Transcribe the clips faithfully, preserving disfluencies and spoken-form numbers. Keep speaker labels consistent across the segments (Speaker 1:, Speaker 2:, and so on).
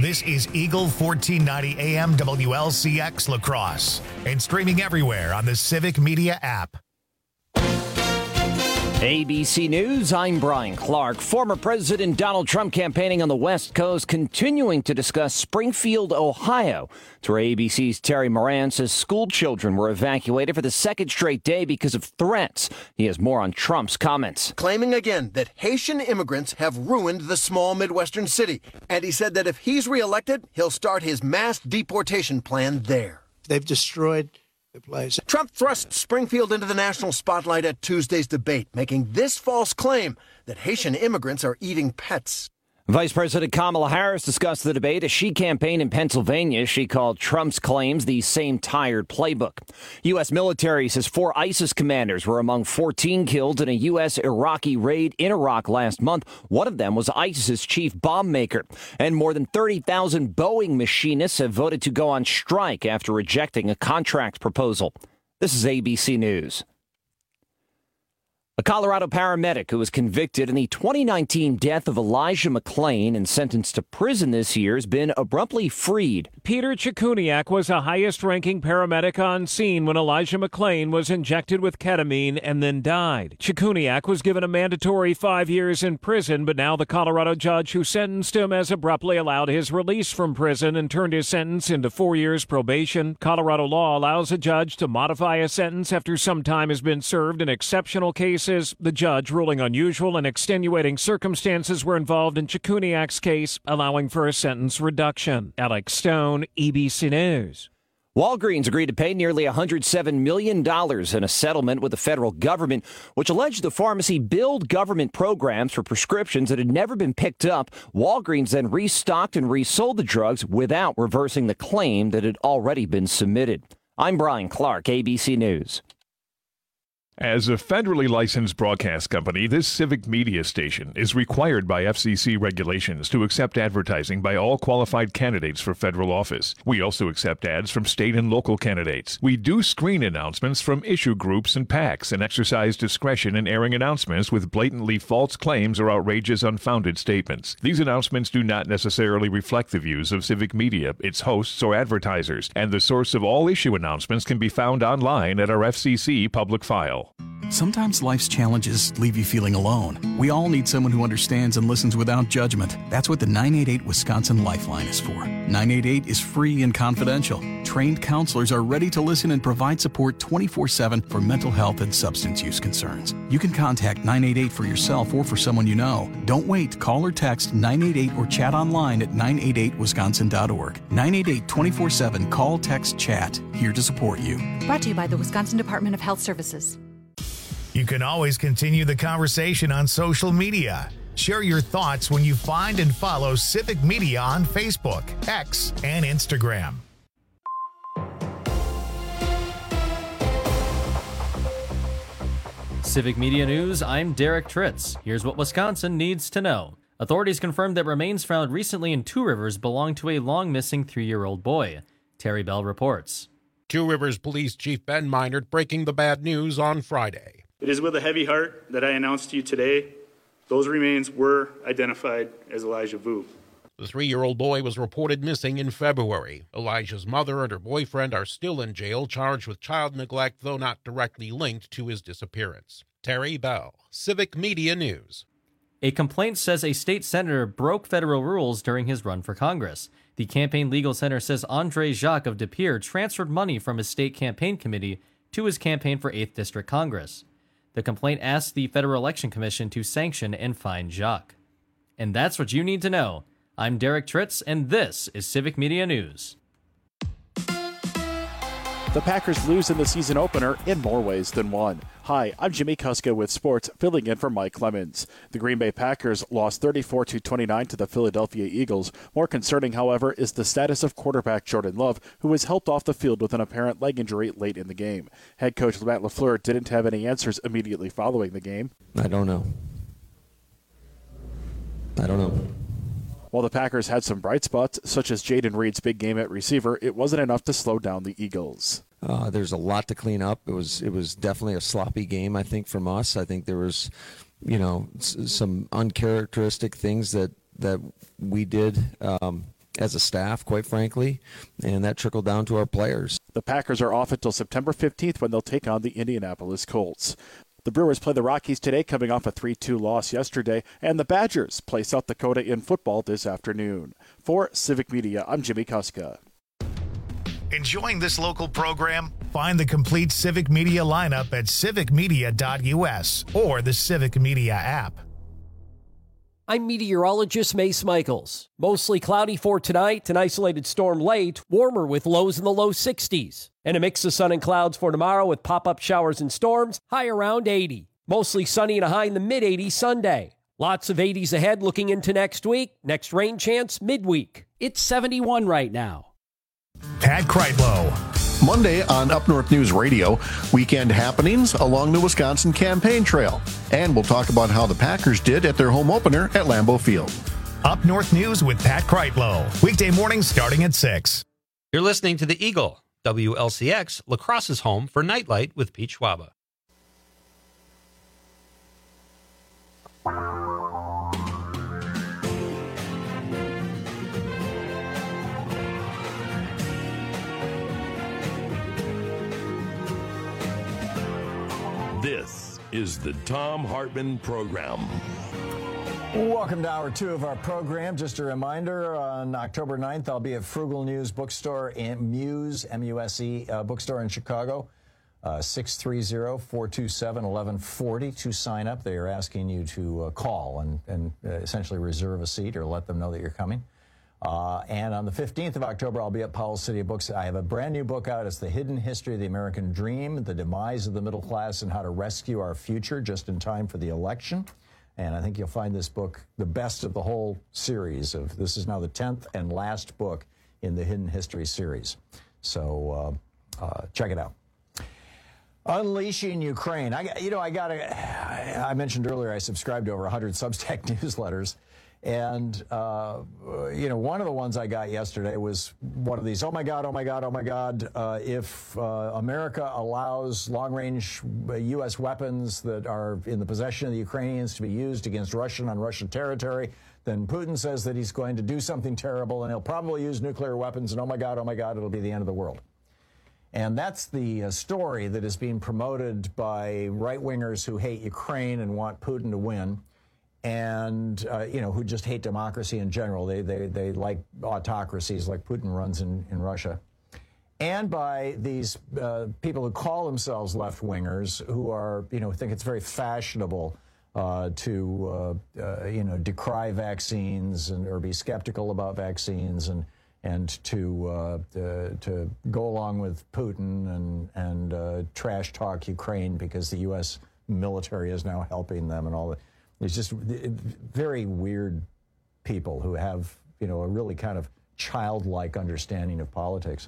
Speaker 1: This is Eagle fourteen ninety A M W L C X La Crosse and streaming everywhere on the Civic Media app.
Speaker 2: A B C News, I'm Brian Clark. Former President Donald Trump campaigning on the West Coast, continuing to discuss Springfield, Ohio. It's where A B C's Terry Moran says school children were evacuated for the second straight day because of threats. He has more on Trump's comments.
Speaker 3: Claiming again that Haitian immigrants have ruined the small Midwestern city. And he said that if he's reelected, he'll start his mass deportation plan there.
Speaker 4: They've destroyed the place.
Speaker 3: Trump thrust Springfield into the national spotlight at Tuesday's debate, making this false claim that Haitian immigrants are eating pets.
Speaker 2: Vice President Kamala Harris discussed the debate as she campaigned in Pennsylvania. She called Trump's claims the same tired playbook. U S military says four ISIS commanders were among fourteen killed in a U S Iraqi raid in Iraq last month. One of them was ISIS's chief bomb maker. And more than thirty thousand Boeing machinists have voted to go on strike after rejecting a contract proposal. This is A B C News. A Colorado paramedic who was convicted in the twenty nineteen death of Elijah McClain and sentenced to prison this year has been abruptly freed.
Speaker 5: Peter Chikuniak was the highest-ranking paramedic on scene when Elijah McClain was injected with ketamine and then died. Chikuniak was given a mandatory five years in prison, but now the Colorado judge who sentenced him has abruptly allowed his release from prison and turned his sentence into four years probation. Colorado law allows a judge to modify a sentence after some time has been served in exceptional cases. The judge ruling unusual and extenuating circumstances were involved in Chikuniak's case, allowing for a sentence reduction. Alex Stone, A B C News.
Speaker 2: Walgreens agreed to pay nearly one hundred seven million dollars in a settlement with the federal government, which alleged the pharmacy billed government programs for prescriptions that had never been picked up. Walgreens then restocked and resold the drugs without reversing the claim that had already been submitted. I'm Brian Clark, A B C News.
Speaker 6: As a federally licensed broadcast company, this civic media station is required by F C C regulations to accept advertising by all qualified candidates for federal office. We also accept ads from state and local candidates. We do screen announcements from issue groups and PACs and exercise discretion in airing announcements with blatantly false claims or outrageous, unfounded statements. These announcements do not necessarily reflect the views of civic media, its hosts, or advertisers, and the source of all issue announcements can be found online at our F C C public file.
Speaker 7: Sometimes life's challenges leave you feeling alone. We all need someone who understands and listens without judgment. That's what the nine eight eight Wisconsin Lifeline is for. nine eight eight is free and confidential. Trained counselors are ready to listen and provide support twenty-four seven for mental health and substance use concerns. You can contact nine eight eight for yourself or for someone you know. Don't wait. Call or text nine eight eight or chat online at nine eight eight wisconsin dot org. nine eight eight twenty-four seven Call, Text, Chat. Here to support you.
Speaker 8: Brought to you by the Wisconsin Department of Health Services.
Speaker 1: You can always continue the conversation on social media. Share your thoughts when you find and follow Civic Media on Facebook, X, and Instagram.
Speaker 9: Civic Media News, I'm Derek Tritz. Here's what Wisconsin needs to know. Authorities confirmed that remains found recently in Two Rivers belong to a long-missing three-year-old boy. Terry Bell reports.
Speaker 10: Two Rivers Police Chief Ben Meinert breaking the bad news on Friday.
Speaker 11: It is with a heavy heart that I announce to you today, those remains were identified as Elijah Vu.
Speaker 10: The three-year-old boy was reported missing in February. Elijah's mother and her boyfriend are still in jail, charged with child neglect, though not directly linked to his disappearance. Terry Bell, Civic Media News.
Speaker 9: A complaint says a state senator broke federal rules during his run for Congress. The Campaign Legal Center says Andre Jacques of De Pere transferred money from his state campaign committee to his campaign for eighth District Congress. The complaint asks the Federal Election Commission to sanction and fine Jacques. And that's what you need to know. I'm Derek Tritz, and this is Civic Media News.
Speaker 12: The Packers lose in the season opener in more ways than one. Hi, I'm Jimmy Kuska with sports, filling in for Mike Clemens. The Green Bay Packers lost thirty-four to twenty-nine to the Philadelphia Eagles. More concerning, however, is the status of quarterback Jordan Love, who was helped off the field with an apparent leg injury late in the game. Head coach Matt LaFleur didn't have any answers immediately following the game.
Speaker 13: I don't know. I don't know.
Speaker 12: While the Packers had some bright spots, such as Jaden Reed's big game at receiver, it wasn't enough to slow down the Eagles.
Speaker 13: Uh, there's a lot to clean up. It was it was definitely a sloppy game, I think, from us. I think there was, you know, s- some uncharacteristic things that, that we did um, as a staff, quite frankly, and that trickled down to our players.
Speaker 12: The Packers are off until September fifteenth when they'll take on the Indianapolis Colts. The Brewers play the Rockies today, coming off a three two loss yesterday, and the Badgers play South Dakota in football this afternoon. For Civic Media, I'm Jimmy Kuska.
Speaker 1: Enjoying this local program? Find the complete Civic Media lineup at civic media dot u s or the Civic Media app.
Speaker 14: I'm meteorologist Mace Michaels. Mostly cloudy for tonight, an isolated storm late, warmer with lows in the low sixties. And a mix of sun and clouds for tomorrow with pop-up showers and storms, high around eighty. Mostly sunny and a high in the mid-eighties Sunday. Lots of eighties ahead looking into next week. Next rain chance midweek. It's seventy-one right now.
Speaker 1: Pat Kreitlow.
Speaker 15: Monday on Up North News Radio, weekend happenings along the Wisconsin campaign trail. And we'll talk about how the Packers did at their home opener at Lambeau Field.
Speaker 1: Up North News with Pat Kreitlow. Weekday mornings starting at six.
Speaker 16: You're listening to The Eagle, W L C X, La Crosse's home for Nightlight with Pete Schwaba.
Speaker 17: This is the Thom Hartmann Program.
Speaker 18: Welcome to hour two of our program. Just a reminder, on October ninth, I'll be at Frugal News Bookstore in Muse, M U S E, uh, bookstore in Chicago, uh, six three zero, four two seven, one one four zero. To sign up, they are asking you to uh, call and, and uh, essentially reserve a seat or let them know that you're coming. Uh, and on the fifteenth of October, I'll be at Powell City Books. I have a brand new book out. It's The Hidden History of the American Dream, The Demise of the Middle Class, and How to Rescue Our Future just in time for the election. And I think you'll find this book the best of the whole series. Of This is now the tenth and last book in the Hidden History series. So uh, uh, check it out. Unleashing Ukraine. I, you know, I got to, I mentioned earlier I subscribed to over one hundred Substack newsletters. And, uh, you know, one of the ones I got yesterday was one of these, oh, my God, oh, my God, oh, my God, uh, if uh, America allows long-range U S weapons that are in the possession of the Ukrainians to be used against Russian on Russian territory, then Putin says that he's going to do something terrible, and he'll probably use nuclear weapons, and oh, my God, oh, my God, it'll be the end of the world. And that's the uh, story that is being promoted by right-wingers who hate Ukraine and want Putin to win. And, uh, you know, who just hate democracy in general. They, they, they like autocracies like Putin runs in, in Russia. And by these uh, people who call themselves left-wingers who are, you know, think it's very fashionable uh, to, uh, uh, you know, decry vaccines and or be skeptical about vaccines and and to uh, uh, to go along with Putin and, and uh, trash talk Ukraine because the U S military is now helping them and all that. It's just very weird people who have, you know, a really kind of childlike understanding of politics.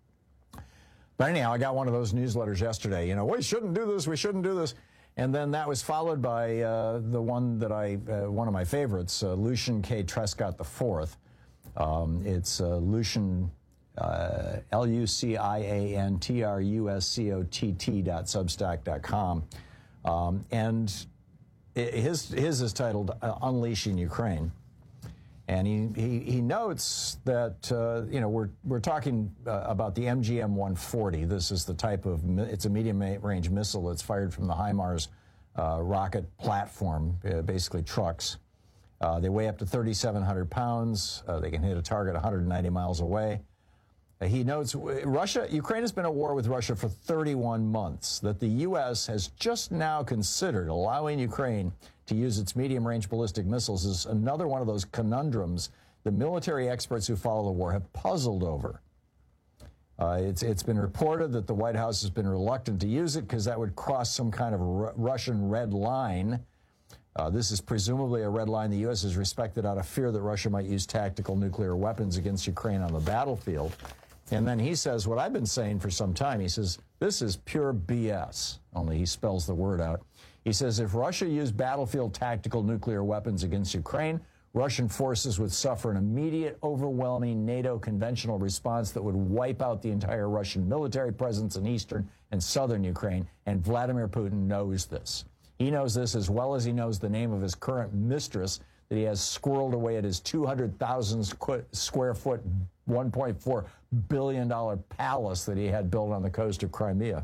Speaker 18: But anyhow, I got one of those newsletters yesterday. You know, we shouldn't do this, we shouldn't do this. And then that was followed by uh, the one that I, uh, one of my favorites, uh, Lucian K. Trescott the fourth. Um, it's uh, Lucian, uh, L U C I A N T R U S C O T T dot substack dot com. Um, and His his is titled uh, Unleashing Ukraine, and he he, he notes that uh, you know we're we're talking uh, about the M G M one forty. This is the type of it's a medium range missile that's fired from the HIMARS uh, rocket platform, uh, basically trucks. Uh, they weigh up to thirty-seven hundred pounds. Uh, they can hit a target one hundred ninety miles away. He notes Russia, Ukraine has been at war with Russia for thirty-one months, that the U S has just now considered allowing Ukraine to use its medium-range ballistic missiles is another one of those conundrums the military experts who follow the war have puzzled over. Uh, it's, it's been reported that the White House has been reluctant to use it because that would cross some kind of R- Russian red line. Uh, this is presumably a red line the U S has respected out of fear that Russia might use tactical nuclear weapons against Ukraine on the battlefield. And then he says, what I've been saying for some time, he says, this is pure B S, only he spells the word out. He says, if Russia used battlefield tactical nuclear weapons against Ukraine, Russian forces would suffer an immediate, overwhelming NATO conventional response that would wipe out the entire Russian military presence in eastern and southern Ukraine, and Vladimir Putin knows this. He knows this as well as he knows the name of his current mistress, that he has squirreled away at his two hundred thousand square foot, one point four billion dollars palace that he had built on the coast of Crimea.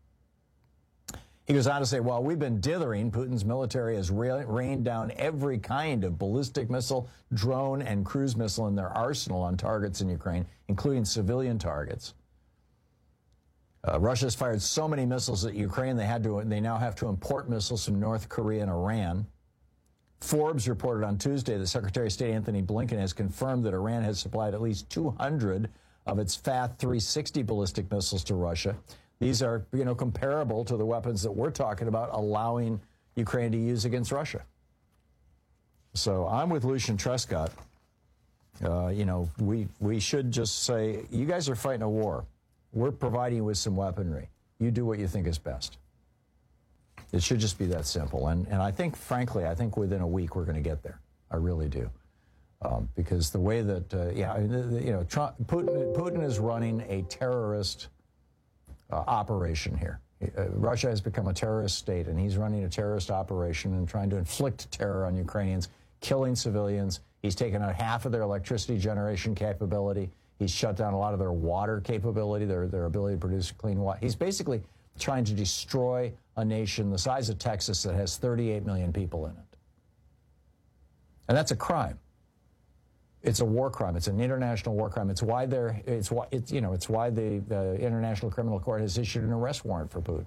Speaker 18: He goes on to say, while we've been dithering, Putin's military has ra- rained down every kind of ballistic missile, drone, and cruise missile in their arsenal on targets in Ukraine, including civilian targets. Uh, Russia's fired so many missiles at Ukraine, they had to. They now have to import missiles from North Korea and Iran. Forbes reported on Tuesday that Secretary of State Anthony Blinken has confirmed that Iran has supplied at least two hundred of its F A T three sixty ballistic missiles to Russia. These are, you know, comparable to the weapons that we're talking about allowing Ukraine to use against Russia. So I'm with Lucian Trescott. Uh, you know, we we should just say, you guys are fighting a war. We're providing you with some weaponry. You do what you think is best. It should just be that simple. And and I think, frankly, I think within a week we're going to get there. I really do. Um, because the way that, uh, yeah, you know, Trump, Putin, Putin is running a terrorist uh, operation here. Uh, Russia has become a terrorist state, and he's running a terrorist operation and trying to inflict terror on Ukrainians, killing civilians. He's taken out half of their electricity generation capability. He's shut down a lot of their water capability, their, their ability to produce clean water. He's basically trying to destroy a nation the size of Texas that has thirty-eight million people in it. And that's a crime. It's a war crime. It's an international war crime. It's why they're, it's why, it's, you know, it's why the, the International Criminal Court has issued an arrest warrant for Putin.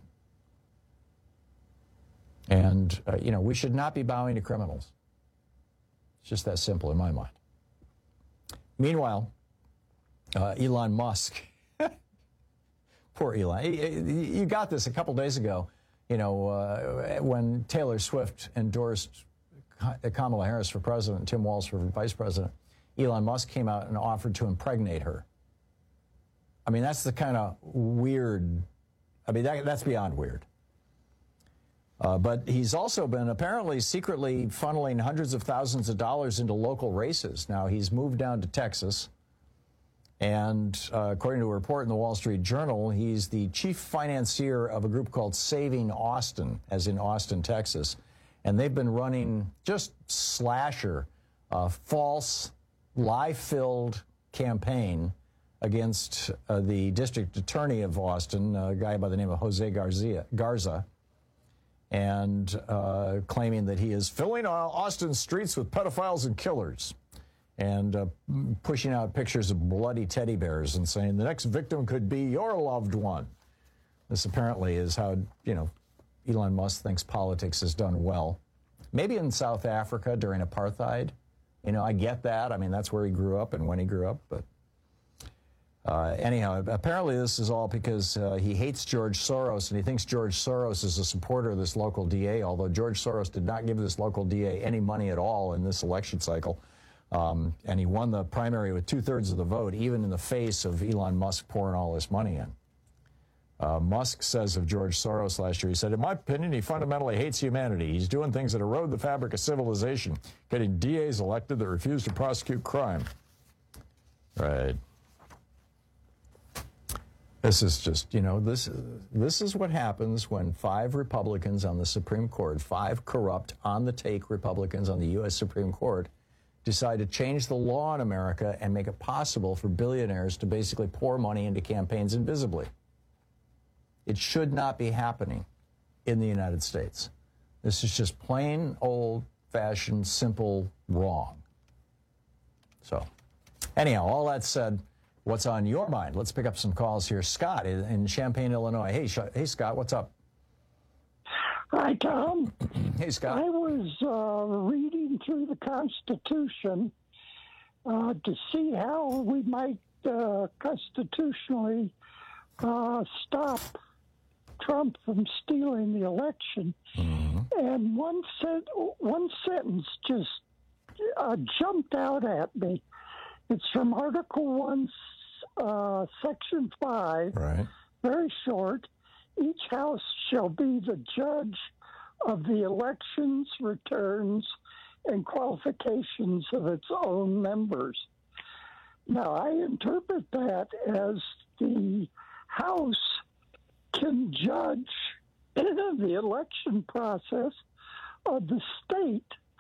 Speaker 18: And, uh, you know, we should not be bowing to criminals. It's just that simple in my mind. Meanwhile, uh, Elon Musk, poor Elon, you got this a couple days ago, you know, uh, when Taylor Swift endorsed Kamala Harris for president, Tim Walz for vice president, Elon Musk came out and offered to impregnate her. I mean, that's the kind of weird, I mean, that, that's beyond weird. Uh, but he's also been apparently secretly funneling hundreds of thousands of dollars into local races. Now, he's moved down to Texas, and uh, according to a report in the Wall Street Journal, he's the chief financier of a group called Saving Austin, as in Austin, Texas. And they've been running just slasher, uh, false, lie-filled campaign against uh, the district attorney of Austin, a guy by the name of Jose Garcia, Garza, and uh, claiming that he is filling Austin's streets with pedophiles and killers, and uh, pushing out pictures of bloody teddy bears and saying the next victim could be your loved one. This apparently is how, you know, Elon Musk thinks politics is done well. Maybe in South Africa during apartheid. You know, I get that. I mean, that's where he grew up and when he grew up. But uh, anyhow, apparently this is all because uh, he hates George Soros, and he thinks George Soros is a supporter of this local D A, although George Soros did not give this local D A any money at all in this election cycle. Um, and he won the primary with two-thirds of the vote, even in the face of Elon Musk pouring all this money in. Uh, Musk says of George Soros last year, he said, in my opinion, he fundamentally hates humanity. He's doing things that erode the fabric of civilization, getting D As elected that refuse to prosecute crime. Right. This is just, you know, this, this is what happens when five Republicans on the Supreme Court, five corrupt, on-the-take Republicans on the U S Supreme Court, decide to change the law in America and make it possible for billionaires to basically pour money into campaigns invisibly. It should not be happening in the United States. This is just plain old-fashioned, simple wrong. So, anyhow, all that said, what's on your mind? Let's pick up some calls here. Scott in Champaign, Illinois. Hey, hey, Scott, what's up?
Speaker 19: Hi, Tom.
Speaker 18: Hey, Scott.
Speaker 19: I was uh, reading through the Constitution uh, to see how we might uh, constitutionally uh, stop Trump from stealing the election. Mm-hmm. And one, sent, one sentence just uh, jumped out at me. It's from Article one, uh, Section five.
Speaker 18: Right.
Speaker 19: Very short. Each house shall be the judge of the elections, returns, and qualifications of its own members. Now, I interpret that as the House can judge the election process of the state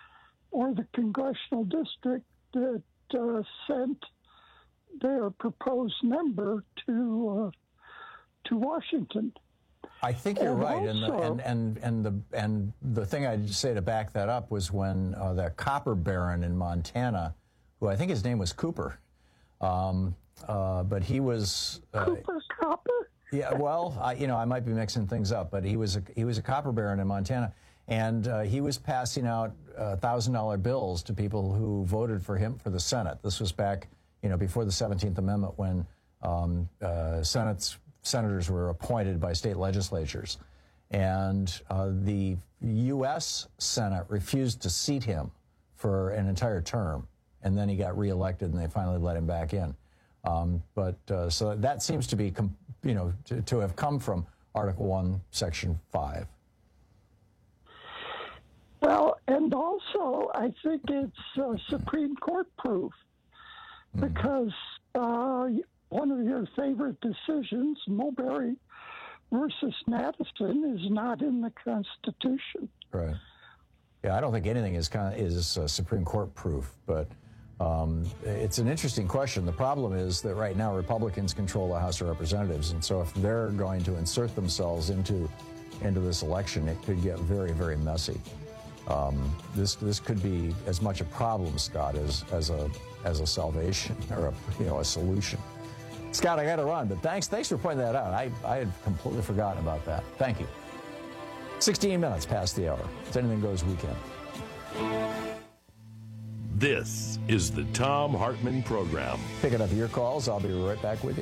Speaker 19: or the congressional district that uh, sent their proposed member to uh, to Washington.
Speaker 18: I think you're
Speaker 19: and
Speaker 18: right,
Speaker 19: also,
Speaker 18: and, the, and and and the and the thing I'd say to back that up was when uh, the copper baron in Montana, who I think his name was Cooper, um, uh, but he was uh,
Speaker 19: Cooper Copper.
Speaker 18: Yeah, well, I, you know, I might be mixing things up, but he was a, he was a copper baron in Montana, and uh, he was passing out uh, thousand dollar bills to people who voted for him for the Senate. This was back, you know, before the seventeenth Amendment, when um, uh, Senate's senators were appointed by state legislatures, and uh, the U S Senate refused to seat him for an entire term, and then he got reelected, and they finally let him back in. Um, but uh, so that seems to be, com- you know, to, to have come from Article One, Section Five.
Speaker 19: Well, and also I think it's uh, Supreme Court proof, mm-hmm. because uh, one of your favorite decisions, Mulberry versus Madison, is not in the Constitution.
Speaker 18: Right. Yeah, I don't think anything is kind of, is uh, Supreme Court proof, but um, it's an interesting question. The problem is that right now Republicans control the House of Representatives, and so if they're going to insert themselves into into this election, it could get very, very messy. Um, this this could be as much a problem, Scott, as as a as a salvation or a you know a solution. Scott, I got to run, but thanks thanks for pointing that out. I, I had completely forgotten about that. Thank you. sixteen minutes past the hour. It's Anything Goes weekend.
Speaker 17: This is the Thom Hartmann Program.
Speaker 18: Picking up your calls. I'll be right back with you.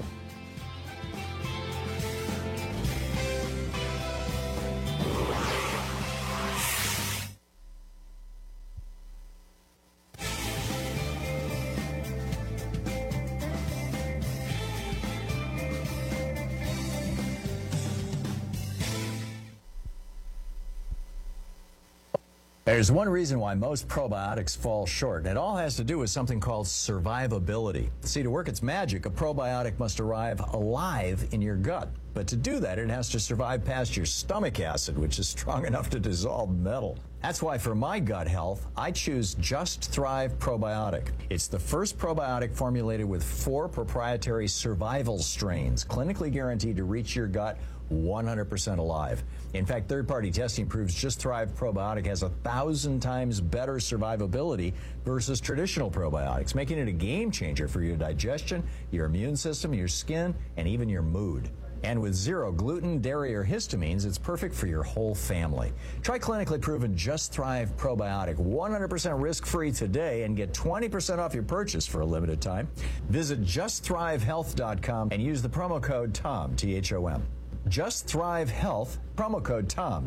Speaker 18: There's one reason why most probiotics fall short, and it all has to do with something called survivability. See, to work its magic, a probiotic must arrive alive in your gut. But to do that, it has to survive past your stomach acid, which is strong enough to dissolve metal. That's why for my gut health, I choose Just Thrive Probiotic. It's the first probiotic formulated with four proprietary survival strains, clinically guaranteed to reach your gut one hundred percent alive. In fact, third-party testing proves Just Thrive Probiotic has a thousand times better survivability versus traditional probiotics, making it a game changer for your digestion, your immune system, your skin, and even your mood. And with zero gluten, dairy, or histamines, it's perfect for your whole family. Try clinically proven Just Thrive Probiotic one hundred percent risk-free today and get twenty percent off your purchase for a limited time. Visit just thrive health dot com and use the promo code TOM, T H O M. Just Thrive Health, promo code TOM.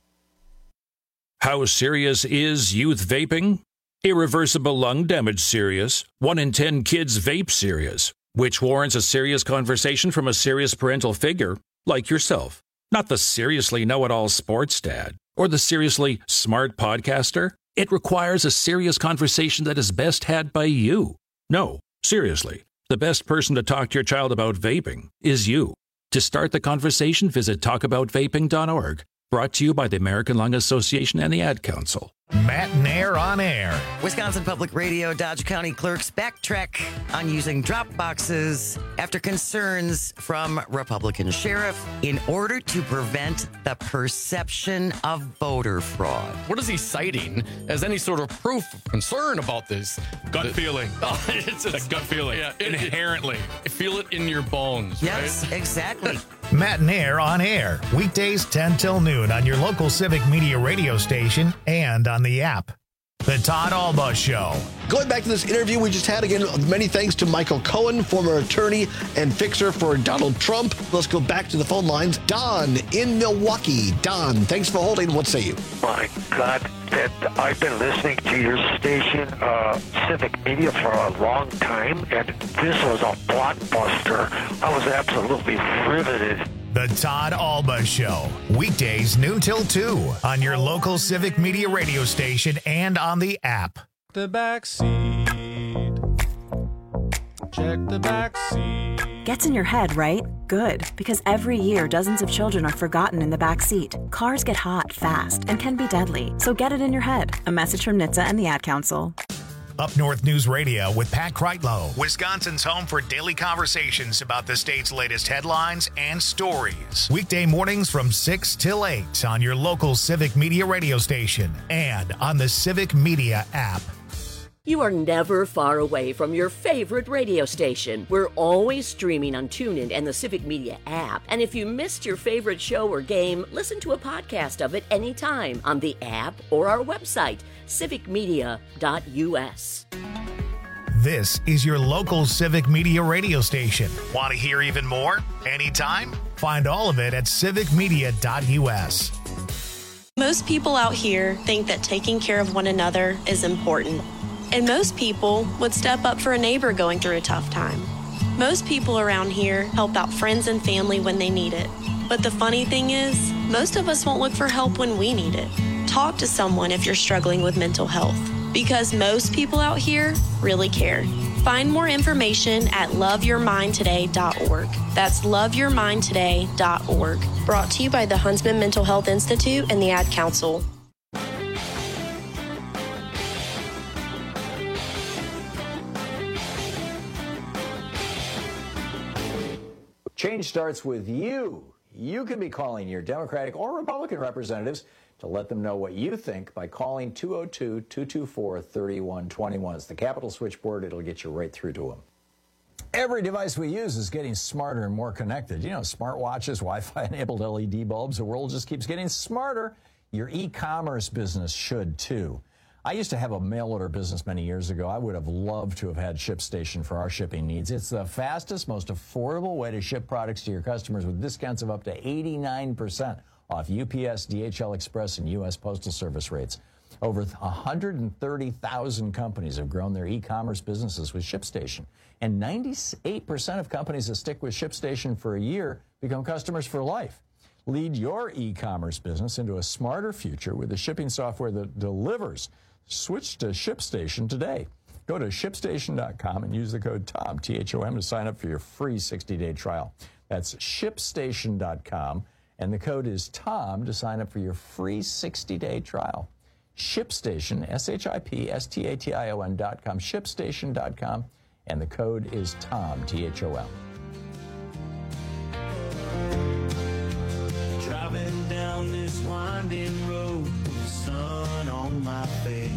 Speaker 20: How serious is youth vaping? Irreversible lung damage serious. One in ten kids vape serious, which warrants a serious conversation from a serious parental figure like yourself. Not the seriously know-it-all sports dad or the seriously smart podcaster. It requires a serious conversation that is best had by you. No, seriously, the best person to talk to your child about vaping is you. To start the conversation, visit talk about vaping dot org. Brought to you by the American Lung Association and the Ad Council.
Speaker 1: Matt Nair on air.
Speaker 21: Wisconsin Public Radio Dodge County clerks backtrack on using drop boxes after concerns from Republican sheriff in order to prevent the perception of voter fraud.
Speaker 22: What is he citing as any sort of proof of concern about this?
Speaker 23: Gut
Speaker 22: the,
Speaker 23: feeling.
Speaker 22: Oh, it's
Speaker 23: a gut feeling.
Speaker 22: Yeah, it,
Speaker 23: inherently.
Speaker 22: It, feel it in your bones.
Speaker 21: Yes,
Speaker 22: right?
Speaker 21: Exactly.
Speaker 1: Matt Nair on air. Weekdays ten till noon on your local Civic Media radio station and on the app. The Todd Alba Show.
Speaker 24: Going back to this interview we just had, again, many thanks to Michael Cohen, former attorney and fixer for Donald Trump. Let's go back to the phone lines. Don in Milwaukee. Don, thanks for holding. What say you?
Speaker 25: My God, that I've been listening to your station, uh, Civic Media, for a long time, and this was a blockbuster. I was absolutely riveted.
Speaker 1: The Todd Alba Show. Weekdays noon till two on your local Civic Media radio station and on the app.
Speaker 26: The back seat.
Speaker 2: check the back seat.
Speaker 3: Gets in your head, right? Good, because every year dozens of children are forgotten in the back seat. Cars get hot fast and can be deadly, so get it in your head. A message from N H T S A and the Ad Council.
Speaker 1: Up North News Radio with Pat Kreitlow, Wisconsin's home for daily conversations about the state's latest headlines and stories. Weekday mornings from six till eight on your local Civic Media radio station and on the Civic Media app.
Speaker 4: You are never far away from your favorite radio station. We're always streaming on TuneIn and the Civic Media app. And if you missed your favorite show or game, listen to a podcast of it anytime on the app or our website, civic media dot u s.
Speaker 1: This is your local Civic Media radio station. Want to hear even more? Anytime? Find all of it at civic media dot u s.
Speaker 5: Most people out here think that taking care of one another is important. And most people would step up for a neighbor going through a tough time. Most people around here help out friends and family when they need it. But the funny thing is, most of us won't look for help when we need it. Talk to someone if you're struggling with mental health, because most people out here really care. Find more information at love your mind today dot org. That's love your mind today dot org. Brought to you by the Huntsman Mental Health Institute and the Ad Council.
Speaker 18: Change starts with you. You can be calling your Democratic or Republican representatives to let them know what you think by calling two oh two, two two four, three one two one. It's the Capitol switchboard. It'll get you right through to them. Every device we use is getting smarter and more connected. You know, smartwatches, Wi-Fi enabled L E D bulbs. The world just keeps getting smarter. Your e-commerce business should too. I used to have a mail order business many years ago. I would have loved to have had ShipStation for our shipping needs. It's the fastest, most affordable way to ship products to your customers with discounts of up to eighty-nine percent off U P S, D H L Express, and U S Postal Service rates. Over one hundred thirty thousand companies have grown their e-commerce businesses with ShipStation. And ninety-eight percent of companies that stick with ShipStation for a year become customers for life. Lead your e-commerce business into a smarter future with the shipping software that delivers. Switch to ShipStation today. Go to ship station dot com and use the code TOM, T H O M, to sign up for your free sixty-day trial. That's ship station dot com, and the code is TOM to sign up for your free sixty-day trial. ShipStation, S H I P S T A T I O N dot com, ship station dot com, and the code is TOM, T H O M.
Speaker 23: Driving down this winding road, sun on my face.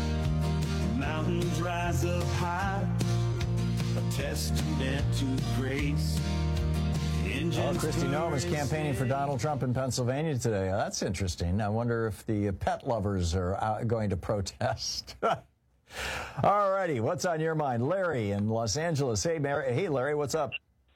Speaker 23: Mountains rise up high, a testament to grace.
Speaker 18: Well, Kristi Noem is campaigning for Donald Trump in Pennsylvania today. That's interesting. I wonder if the pet lovers are out going to protest. All righty, what's on your mind? Larry in Los Angeles. Hey, Mary. Hey, Larry, what's up?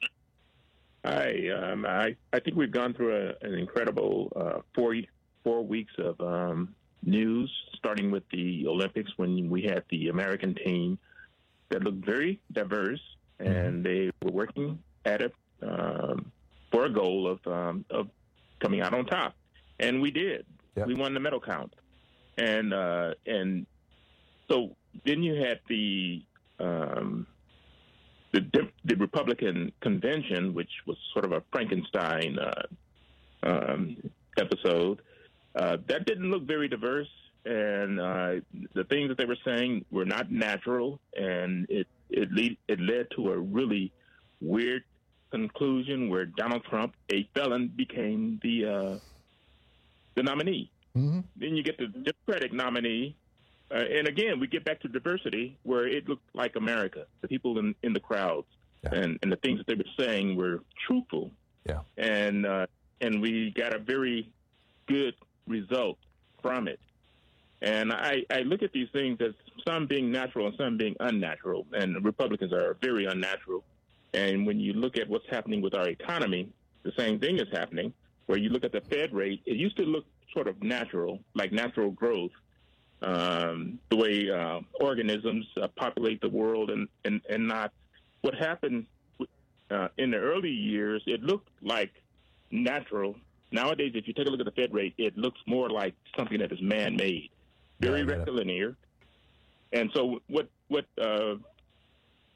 Speaker 26: Hi. Um, I, I think we've gone through a, an incredible uh, four, four weeks of um, news, starting with the Olympics when we had the American team that looked very diverse, and they were working at it um, for a goal of um, of coming out on top, and we did. Yep. We won the medal count, and uh, and so then you had the um, the the Republican convention, which was sort of a Frankenstein uh, um, episode. Uh, that didn't look very diverse, and uh, the things that they were saying were not natural, and it it, lead, it led to a really weird conclusion where Donald Trump, a felon, became the uh, the nominee. Mm-hmm. Then you get the Democratic nominee, uh, and again we get back to diversity, where it looked like America. The people in, in the crowds yeah. and, and the things that they were saying were truthful,
Speaker 18: yeah,
Speaker 26: and uh, and we got a very good result from it. And I, I look at these things as some being natural and some being unnatural, and Republicans are very unnatural. And when you look at what's happening with our economy, the same thing is happening, where you look at the Fed rate, it used to look sort of natural, like natural growth, um, the way uh, organisms uh, populate the world, and, and, and not what happened uh, in the early years. It looked like natural. Nowadays, if you take a look at the Fed rate, it looks more like something that is man-made, very yeah, rectilinear. And so what what uh,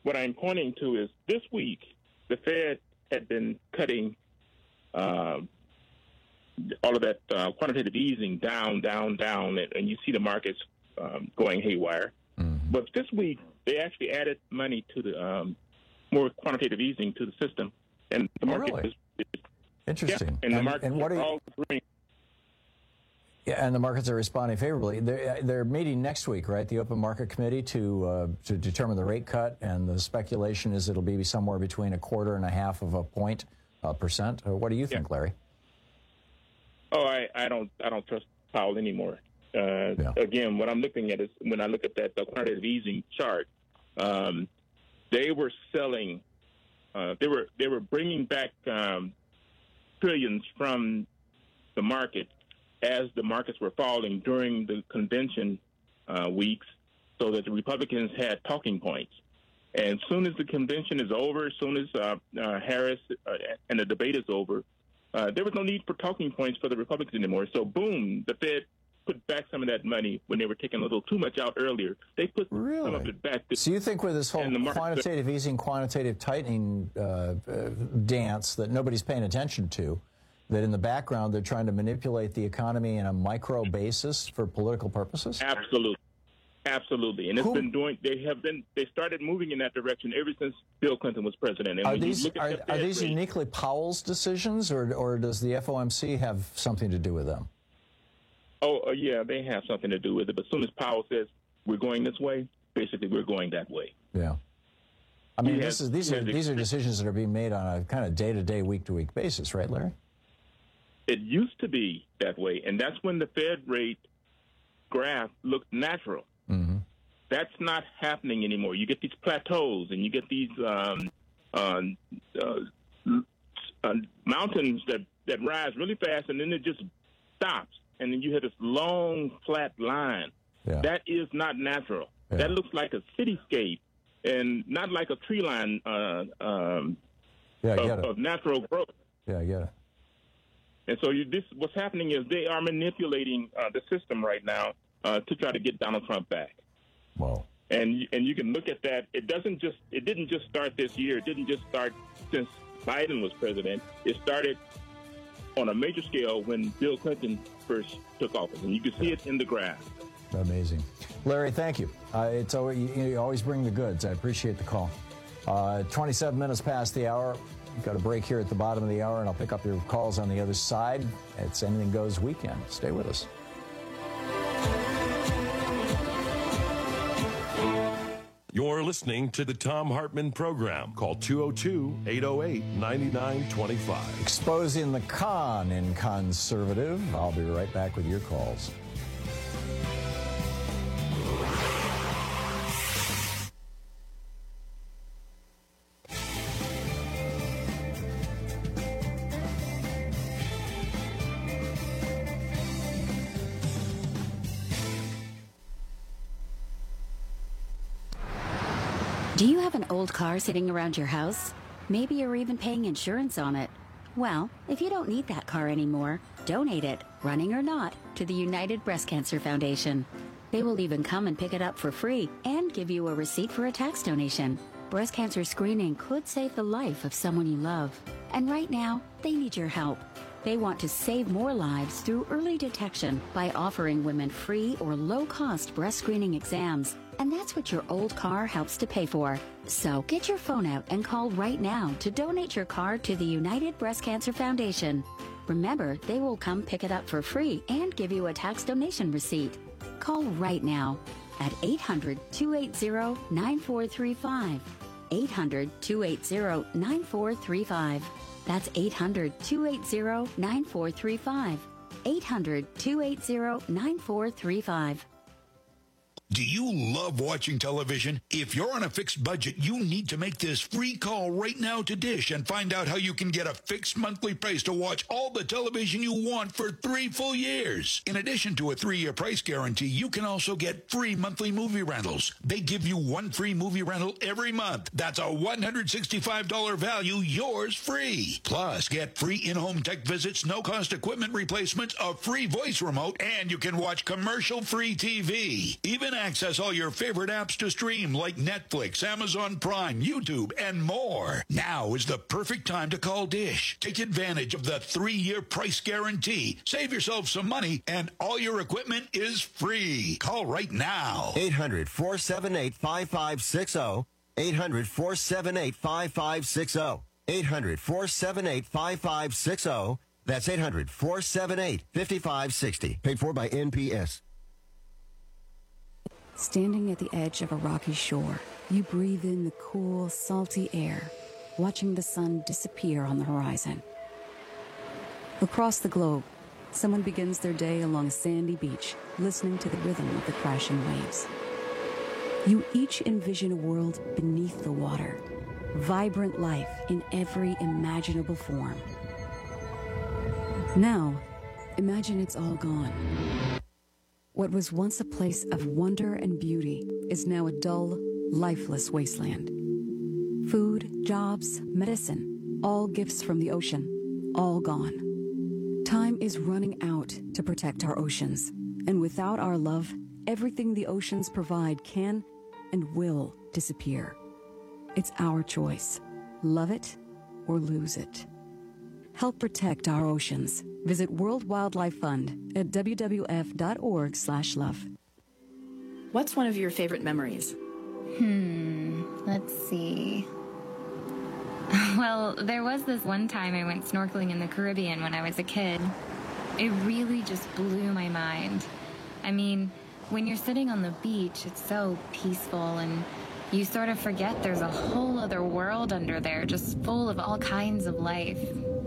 Speaker 26: what I'm pointing to is this week, the Fed had been cutting uh, all of that uh, quantitative easing down, down, down, and, and you see the markets um, going haywire. Mm-hmm. But this week, they actually added money to the um, more quantitative easing to the system, and the market
Speaker 18: oh, really?
Speaker 26: is, is
Speaker 18: interesting.
Speaker 26: Yeah, and, and the market
Speaker 18: and what are you,
Speaker 26: all agreeing.
Speaker 18: Yeah, and the markets are responding favorably. They're, they're meeting next week, right? The Open Market Committee to uh, to determine the rate cut, and the speculation is it'll be somewhere between a quarter and a half of a point uh, percent. Uh, what do you think, yeah. Larry?
Speaker 26: Oh, I, I don't I don't trust Powell anymore. Uh, yeah. Again, what I'm looking at is when I look at that the quantitative easing chart, um, they were selling, uh, they were they were bringing back um, trillions from the market as the markets were falling during the convention uh, weeks, so that the Republicans had talking points. And as soon as the convention is over, as soon as uh, uh, Harris uh, and the debate is over, uh, there was no need for talking points for the Republicans anymore. So, boom, the Fed put back some of that money when they were taking a little too much out earlier. They put
Speaker 18: really?
Speaker 26: some of it back. To,
Speaker 18: so you think with this whole quantitative easing, quantitative tightening uh, uh, dance that nobody's paying attention to, that in the background they're trying to manipulate the economy on a micro basis for political purposes?
Speaker 26: Absolutely. Absolutely. And it's Who? been doing, they have been, they started moving in that direction ever since Bill Clinton was president. And
Speaker 18: are these, are, the are these rate, uniquely Powell's decisions, or, or does the F O M C have something to do with them?
Speaker 26: Oh, uh, yeah, they have something to do with it. But as soon as Powell says we're going this way, basically we're going that way.
Speaker 18: Yeah. I mean, this has, is, these, are, these are decisions that are being made on a kind of day-to-day, week-to-week basis, right, Larry?
Speaker 26: It used to be that way, and that's when the Fed rate graph looked natural.
Speaker 18: Mm-hmm.
Speaker 26: That's not happening anymore. You get these plateaus, and you get these um, uh, uh, uh, mountains that, that rise really fast, and then it just stops, and then you have this long, flat line.
Speaker 18: Yeah.
Speaker 26: That is not natural.
Speaker 18: Yeah.
Speaker 26: That looks like a cityscape, and not like a tree line uh, um,
Speaker 18: yeah, I
Speaker 26: of,
Speaker 18: get it.
Speaker 26: of natural growth.
Speaker 18: Yeah, I get it.
Speaker 26: And so you, this, what's happening is they are manipulating uh, the system right now uh, to try to get Donald Trump back.
Speaker 18: Wow.
Speaker 26: And and you can look at that. It doesn't just it didn't just start this year. It didn't just start since Biden was president. It started on a major scale when Bill Clinton first took office, and you can see it in the graph.
Speaker 18: Amazing, Larry. Thank you. Uh, it's always, you, you always bring the goods. I appreciate the call. Uh, twenty-seven minutes past the hour. We've got a break here at the bottom of the hour, and I'll pick up your calls on the other side. It's Anything Goes Weekend. Stay with us.
Speaker 17: You're listening to the Thom Hartmann Program. Call two oh two, eight oh eight, nine nine two five.
Speaker 18: Exposing the con in conservative. I'll be right back with your calls.
Speaker 2: Do you have an old car sitting around your house? Maybe you're even paying insurance on it. Well, if you don't need that car anymore, donate it, running or not, to the United Breast Cancer Foundation. They will even come and pick it up for free and give you a receipt for a tax donation. Breast cancer screening could save the life of someone you love. And right now, they need your help. They want to save more lives through early detection by offering women free or low-cost breast screening exams. And that's what your old car helps to pay for. So get your phone out and call right now to donate your car to the United Breast Cancer Foundation. Remember, they will come pick it up for free and give you a tax donation receipt. Call right now at eight hundred, two eight zero, nine four three five. eight hundred, two eight zero, nine four three five. That's eight hundred, two eight zero, nine four three five. eight hundred, two eight zero, nine four three five.
Speaker 6: Do you love watching television? If you're on a fixed budget, you need to make this free call right now to Dish and find out how you can get a fixed monthly price to watch all the television you want for three full years. In addition to a three-year price guarantee, you can also get free monthly movie rentals. They give you one free movie rental every month. That's a one hundred sixty-five dollars value, yours free. Plus, get free in-home tech visits, no-cost equipment replacements, a free voice remote, and you can watch commercial-free T V. Even access all your favorite apps to stream like Netflix, Amazon Prime, YouTube, and more. Now is the perfect time to call Dish. Take advantage of the three-year price guarantee. Save yourself some money, and all your equipment is free. Call right now.
Speaker 7: eight hundred, four seven eight, five five six zero. eight hundred, four seven eight, five five six zero. eight hundred, four seven eight, five five six zero. That's eight hundred, four seven eight, five five six zero. Paid for by N P S.
Speaker 8: Standing at the edge of a rocky shore, you breathe in the cool, salty air, watching the sun disappear on the horizon. Across the globe, someone begins their day along a sandy beach, listening to the rhythm of the crashing waves. You each envision a world beneath the water, vibrant life in every imaginable form. Now, imagine it's all gone. What was once a place of wonder and beauty is now a dull, lifeless wasteland. Food, jobs, medicine, all gifts from the ocean, all gone. Time is running out to protect our oceans, and without our love, everything the oceans provide can and will disappear. It's our choice. Love it or lose it. Help protect our oceans. Visit World Wildlife Fund at w w f dot org slash love.
Speaker 9: What's one of your favorite memories?
Speaker 10: Hmm, let's see. Well, there was this one time I went snorkeling in the Caribbean when I was a kid. It really just blew my mind. I mean, when you're sitting on the beach, it's so peaceful and you sort of forget there's a whole other world under there just full of all kinds of life.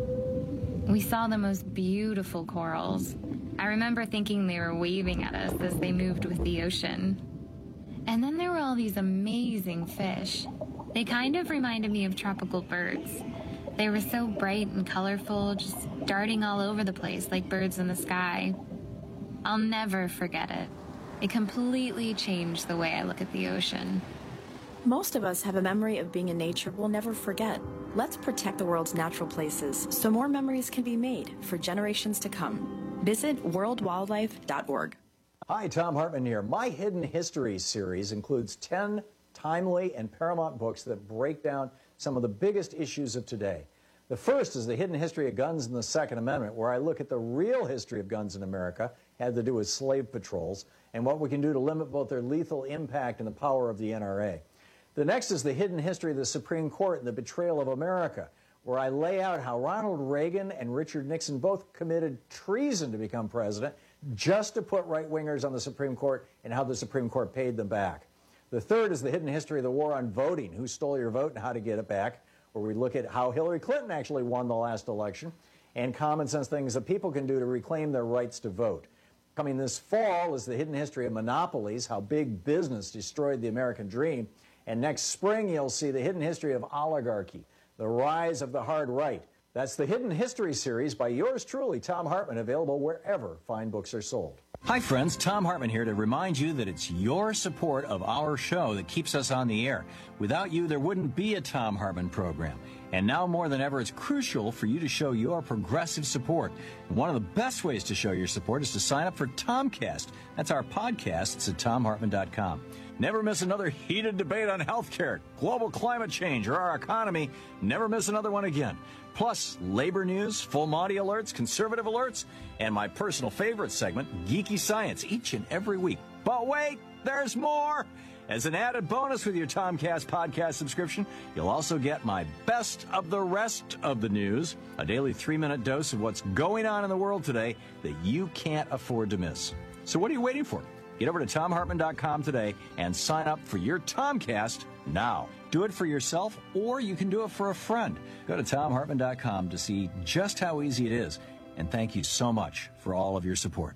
Speaker 10: We saw the most beautiful corals. I remember thinking they were waving at us as they moved with the ocean. And then there were all these amazing fish. They kind of reminded me of tropical birds. They were so bright and colorful, just darting all over the place like birds in the sky. I'll never forget it. It completely changed the way I look at the ocean.
Speaker 9: Most of us have a memory of being in nature we'll never forget. Let's protect the world's natural places so more memories can be made for generations to come. Visit world wildlife dot org.
Speaker 18: Hi, Thom Hartmann here. My Hidden History series includes ten timely and paramount books that break down some of the biggest issues of today. The first is The Hidden History of Guns and the Second Amendment, where I look at the real history of guns in America, had to do with slave patrols, and what we can do to limit both their lethal impact and the power of the N R A. The next is The Hidden History of the Supreme Court and the Betrayal of America, where I lay out how Ronald Reagan and Richard Nixon both committed treason to become president just to put right-wingers on the Supreme Court and how the Supreme Court paid them back. The third is The Hidden History of the War on Voting, who stole your vote and how to get it back, where we look at how Hillary Clinton actually won the last election and common sense things that people can do to reclaim their rights to vote. Coming this fall is The Hidden History of Monopolies, how big business destroyed the American dream. And next spring, you'll see The Hidden History of Oligarchy, the rise of the hard right. That's the Hidden History series by yours truly, Thom Hartmann, available wherever fine books are sold.
Speaker 11: Hi, friends. Thom Hartmann here to remind you that it's your support of our show that keeps us on the air. Without you, there wouldn't be a Thom Hartmann program. And now more than ever, it's crucial for you to show your progressive support. And one of the best ways to show your support is to sign up for Tomcast. That's our podcast. It's at tom hartmann dot com. Never miss another heated debate on healthcare, global climate change, or our economy. Never miss another one again. Plus, labor news, full Monty alerts, conservative alerts, and my personal favorite segment, Geeky Science, each and every week. But wait, there's more! As an added bonus with your Tomcast podcast subscription, you'll also get my best of the rest of the news, a daily three-minute dose of what's going on in the world today that you can't afford to miss. So what are you waiting for? Get over to tom hartmann dot com today and sign up for your Tomcast now. Do it for yourself, or you can do it for a friend. Go to tom hartmann dot com to see just how easy it is. And thank you so much for all of your support.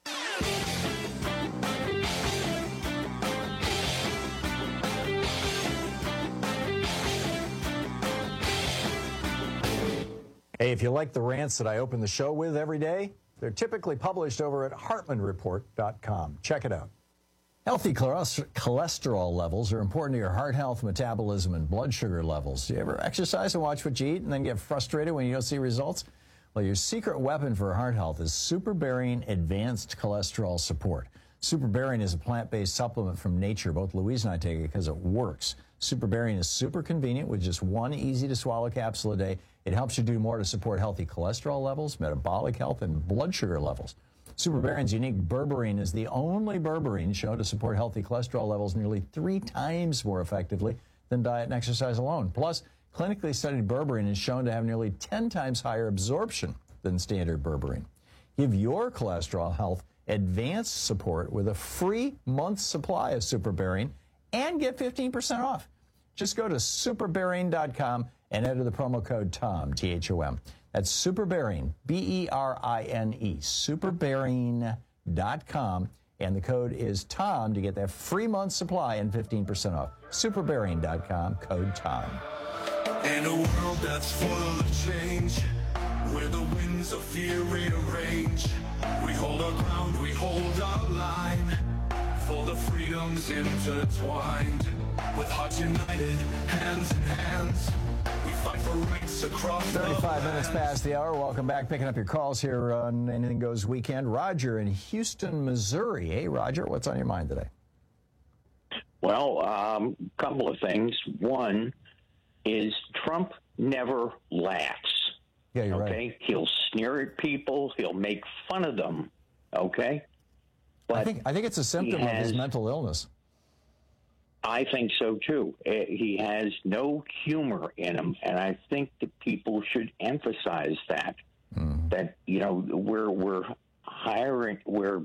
Speaker 18: Hey, if you like the rants that I open the show with every day, they're typically published over at hartmann report dot com. Check it out. Healthy cholesterol levels are important to your heart health, metabolism, and blood sugar levels. Do you ever exercise and watch what you eat and then get frustrated when you don't see results? Well, your secret weapon for heart health is Super Barium Advanced Cholesterol Support. Super Berrying is a plant-based supplement from nature. Both Louise and I take it because it works. Super Berrying is super convenient with just one easy-to-swallow capsule a day. It helps you do more to support healthy cholesterol levels, metabolic health, and blood sugar levels. Super Berrying's unique berberine is the only berberine shown to support healthy cholesterol levels nearly three times more effectively than diet and exercise alone. Plus, clinically studied berberine is shown to have nearly ten times higher absorption than standard berberine. Give your cholesterol health advanced support with a free month's supply of Super Berrying and get fifteen percent off. Just go to super berrying dot com and enter the promo code TOM, T H O M. That's Super Berrying, B E R I N E, super berrying dot com, and the code is TOM to get that free month's supply and fifteen percent off. super berrying dot com, code TOM.
Speaker 23: In a world that's full of change, where the winds of fear rearrange, we hold our ground, we hold our line, for the freedoms intertwined, with hearts united, hands in hands, we fight for rights across the
Speaker 18: thirty-five minutes past the hour. Welcome back. Picking up your calls here on Anything Goes Weekend. Roger in Houston, Missouri. Hey, Roger, what's on your mind today?
Speaker 12: Well, a um, couple of things. One is Trump never laughs.
Speaker 18: Yeah, you're
Speaker 12: okay?
Speaker 18: right.
Speaker 12: He'll sneer at people. He'll make fun of them. Okay? But
Speaker 18: I think I think it's a symptom
Speaker 12: has,
Speaker 18: of his mental illness.
Speaker 12: I think so, too. Uh, he has no humor in him, and I think that people should emphasize that. Mm. That, you know, we're, we're hiring, we're,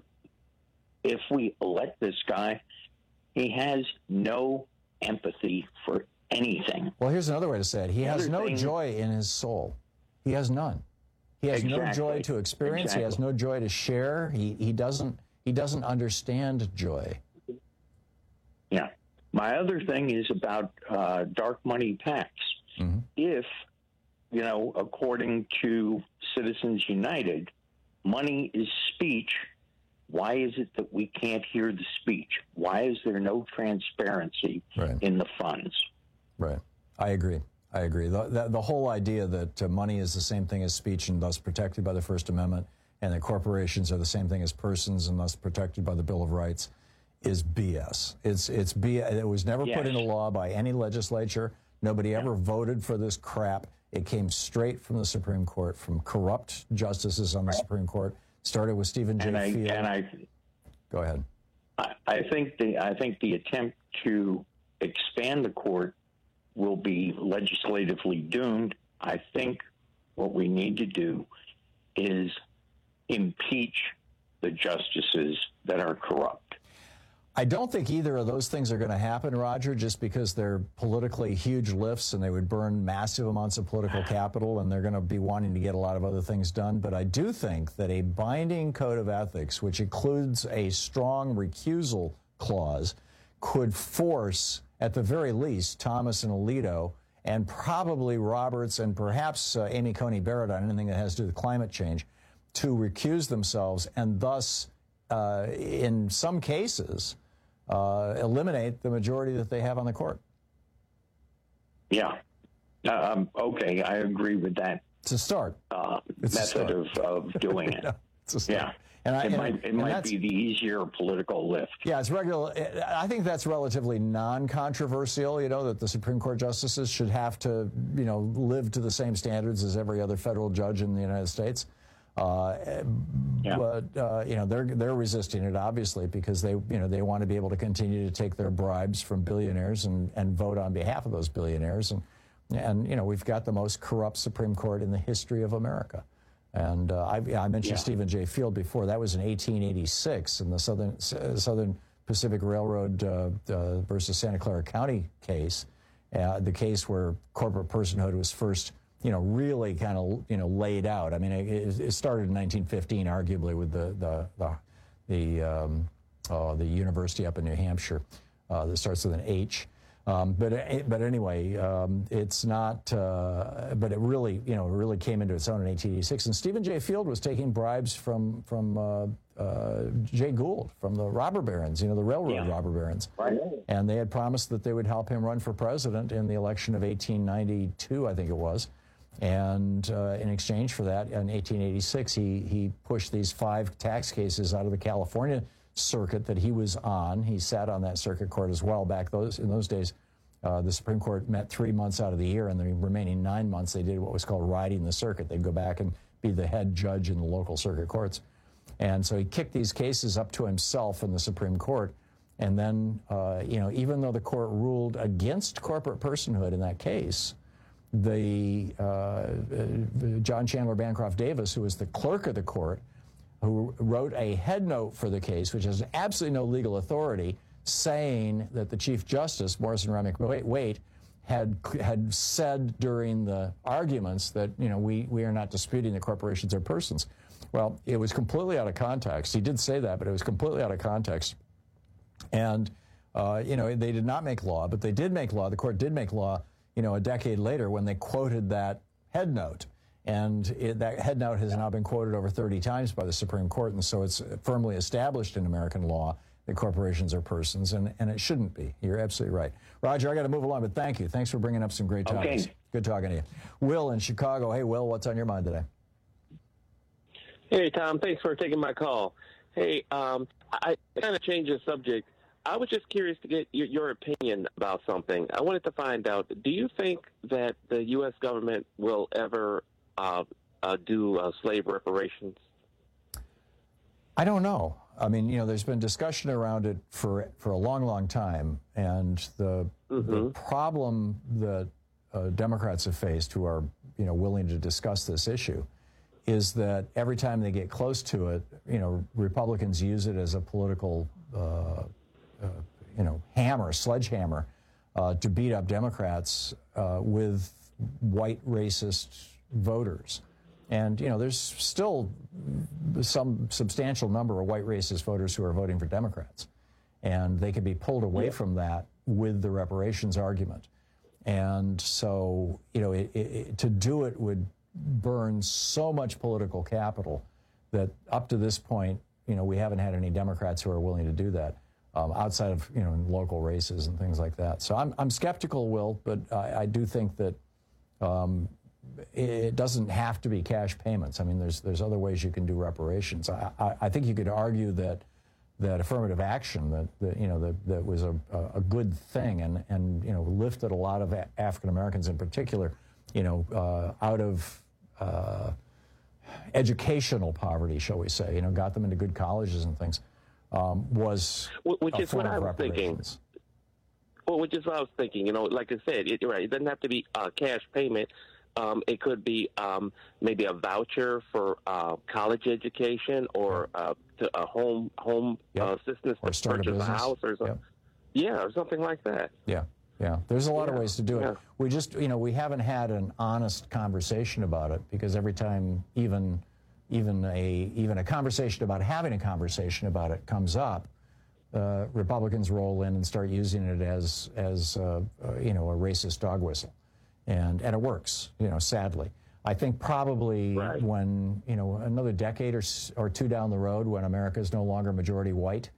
Speaker 12: if we elect this guy, he has no empathy for anything.
Speaker 18: Well, here's another way to say it. He
Speaker 12: The
Speaker 18: has
Speaker 12: other
Speaker 18: no
Speaker 12: thing-
Speaker 18: joy in his soul. He has none. He has no
Speaker 12: Exactly.
Speaker 18: joy to experience. He has
Speaker 12: Exactly.
Speaker 18: no joy to share. He he doesn't he doesn't understand joy.
Speaker 12: Yeah. My other thing is about uh, dark money PACs.
Speaker 18: Mm-hmm.
Speaker 12: If, you know, according to Citizens United, money is speech, why is it that we can't hear the speech? Why is there no transparency
Speaker 18: Right.
Speaker 12: in the funds?
Speaker 18: Right. I agree. I agree. The, the, the whole idea that uh, money is the same thing as speech and thus protected by the First Amendment, and that corporations are the same thing as persons and thus protected by the Bill of Rights, is B S. It's it's B S. It was never
Speaker 12: Yes.
Speaker 18: put into law by any legislature. Nobody ever voted for this crap. It came straight from the Supreme Court, from corrupt justices on the Supreme Court. Started with Stephen J.
Speaker 12: And I,
Speaker 18: Field.
Speaker 12: and I,
Speaker 18: Go ahead.
Speaker 12: I, I think the I think the attempt to expand the court will be legislatively doomed. I think what we need to do is impeach the justices that are corrupt.
Speaker 18: I don't think either of those things are going to happen, Roger, just because they're politically huge lifts and they would burn massive amounts of political capital, and they're going to be wanting to get a lot of other things done. But I do think that a binding code of ethics, which includes a strong recusal clause, could force, at the very least, Thomas and Alito, and probably Roberts and perhaps uh, Amy Coney Barrett on anything that has to do with climate change, to recuse themselves and thus, uh, in some cases, Uh, eliminate the majority that they have on the court.
Speaker 12: Yeah. Um, okay, I agree with that.
Speaker 18: It's a start.
Speaker 12: Uh,
Speaker 18: It's a
Speaker 12: method
Speaker 18: start.
Speaker 12: of, of doing it.
Speaker 18: Yeah, it's a start.
Speaker 12: Yeah.
Speaker 18: And I-
Speaker 12: it
Speaker 18: and-
Speaker 12: might, it
Speaker 18: and
Speaker 12: might
Speaker 18: that's-
Speaker 12: be the easier political lift.
Speaker 18: Yeah, it's regular. I think that's relatively non-controversial, you know, that the Supreme Court justices should have to, you know, live to the same standards as every other federal judge in the United States. Uh,
Speaker 12: Yeah.
Speaker 18: But, uh, you know, they're they're resisting it, obviously, because they, you know, they want to be able to continue to take their bribes from billionaires and, and vote on behalf of those billionaires. And, and, you know, we've got the most corrupt Supreme Court in the history of America. And uh, I, I mentioned
Speaker 12: Yeah.
Speaker 18: Stephen J. Field before. That was in eighteen eighty-six in the Southern uh, Southern Pacific Railroad uh, uh, versus Santa Clara County case, uh, the case where corporate personhood was first, you know, really kind of, you know, laid out. I mean, it, it started in nineteen fifteen, arguably, with the the the the, um, uh, the university up in New Hampshire uh, that starts with an H. Um, but but anyway, um, it's not. Uh, but it really, you know, it really came into its own in eighteen eighty-six. And Stephen J. Field was taking bribes from from uh, uh, Jay Gould, from the robber barons, you know, the railroad
Speaker 12: Yeah.
Speaker 18: robber barons.
Speaker 12: Right.
Speaker 18: And they had promised that they would help him run for president in the election of eighteen ninety-two, I think it was. And uh, in exchange for that, in eighteen eighty-six, he he pushed these five tax cases out of the California circuit that he was on. He sat on that circuit court as well back those in those days. Uh, the Supreme Court met three months out of the year, and the remaining nine months they did what was called riding the circuit. They'd go back and be the head judge in the local circuit courts. And so he kicked these cases up to himself in the Supreme Court. And then, uh, you know, even though the court ruled against corporate personhood in that case, the uh, uh, John Chandler Bancroft Davis, who was the clerk of the court, who wrote a head note for the case, which has absolutely no legal authority, saying that the Chief Justice, Morrison Remick Waite, had had said during the arguments that, you know, we, we are not disputing that corporations are persons. Well, it was completely out of context. He did say that, but it was completely out of context. And, uh, you know, they did not make law, but they did make law. The court did make law, you know, a decade later when they quoted that head note. And it, that head note has now been quoted over thirty times by the Supreme Court, and so it's firmly established in American law that corporations are persons, and, and it shouldn't be. You're absolutely right. Roger, I got to move along, but thank you. Thanks for bringing up some great topics.
Speaker 13: Okay.
Speaker 18: Good talking to you. Will in Chicago. Hey, Will, what's on your mind today?
Speaker 13: Hey, Tom, thanks for taking my call. Hey, um, I kind of changed the subject. I was just curious to get your, your opinion about something. I wanted to find out, do you think that the U S government will ever uh, uh, do uh, slave reparations?
Speaker 18: I don't know. I mean, you know, there's been discussion around it for for a long, long time, and the, mm-hmm. the problem that uh, Democrats have faced, who are, you know, willing to discuss this issue, is that every time they get close to it, you know, Republicans use it as a political, uh, uh, you know, hammer, sledgehammer, uh, to beat up Democrats uh, with white racist voters. And, you know, there's still some substantial number of white racist voters who are voting for Democrats. And they can be pulled away yeah. from that with the reparations argument. And so, you know, it, it, to do it would burn so much political capital that up to this point, you know, we haven't had any Democrats who are willing to do that um, outside of, you know, in local races and things like that. So I'm, I'm skeptical, Will, but I, I do think that um, it doesn't have to be cash payments. I mean, there's there's other ways you can do reparations. I, I, I think you could argue that that affirmative action, that, that you know, that, that was a, a good thing, and and you know, lifted a lot of African Americans in particular, you know, uh, out of uh, educational poverty, shall we say, you know, got them into good colleges and things. Um, was
Speaker 13: which is what I was thinking. Well, which is what I was thinking. You know, like I said, it, right, it doesn't have to be a cash payment. Um, it could be um, maybe a voucher for uh, college education, or uh, to a home home yep. uh, assistance
Speaker 18: or
Speaker 13: to purchase a, a house, or something. Yep. Yeah, or something like that.
Speaker 18: Yeah, yeah. There's a lot
Speaker 13: yeah.
Speaker 18: of ways to do it.
Speaker 13: Yeah.
Speaker 18: We just, you know, we haven't had an honest conversation about it, because every time even even a even a conversation about having a conversation about it comes up, uh, Republicans roll in and start using it as as uh, uh, you know, a racist dog whistle. And and it works, you know, sadly. I think probably right. when, you know, another decade or or two down the road, when America is no longer majority white,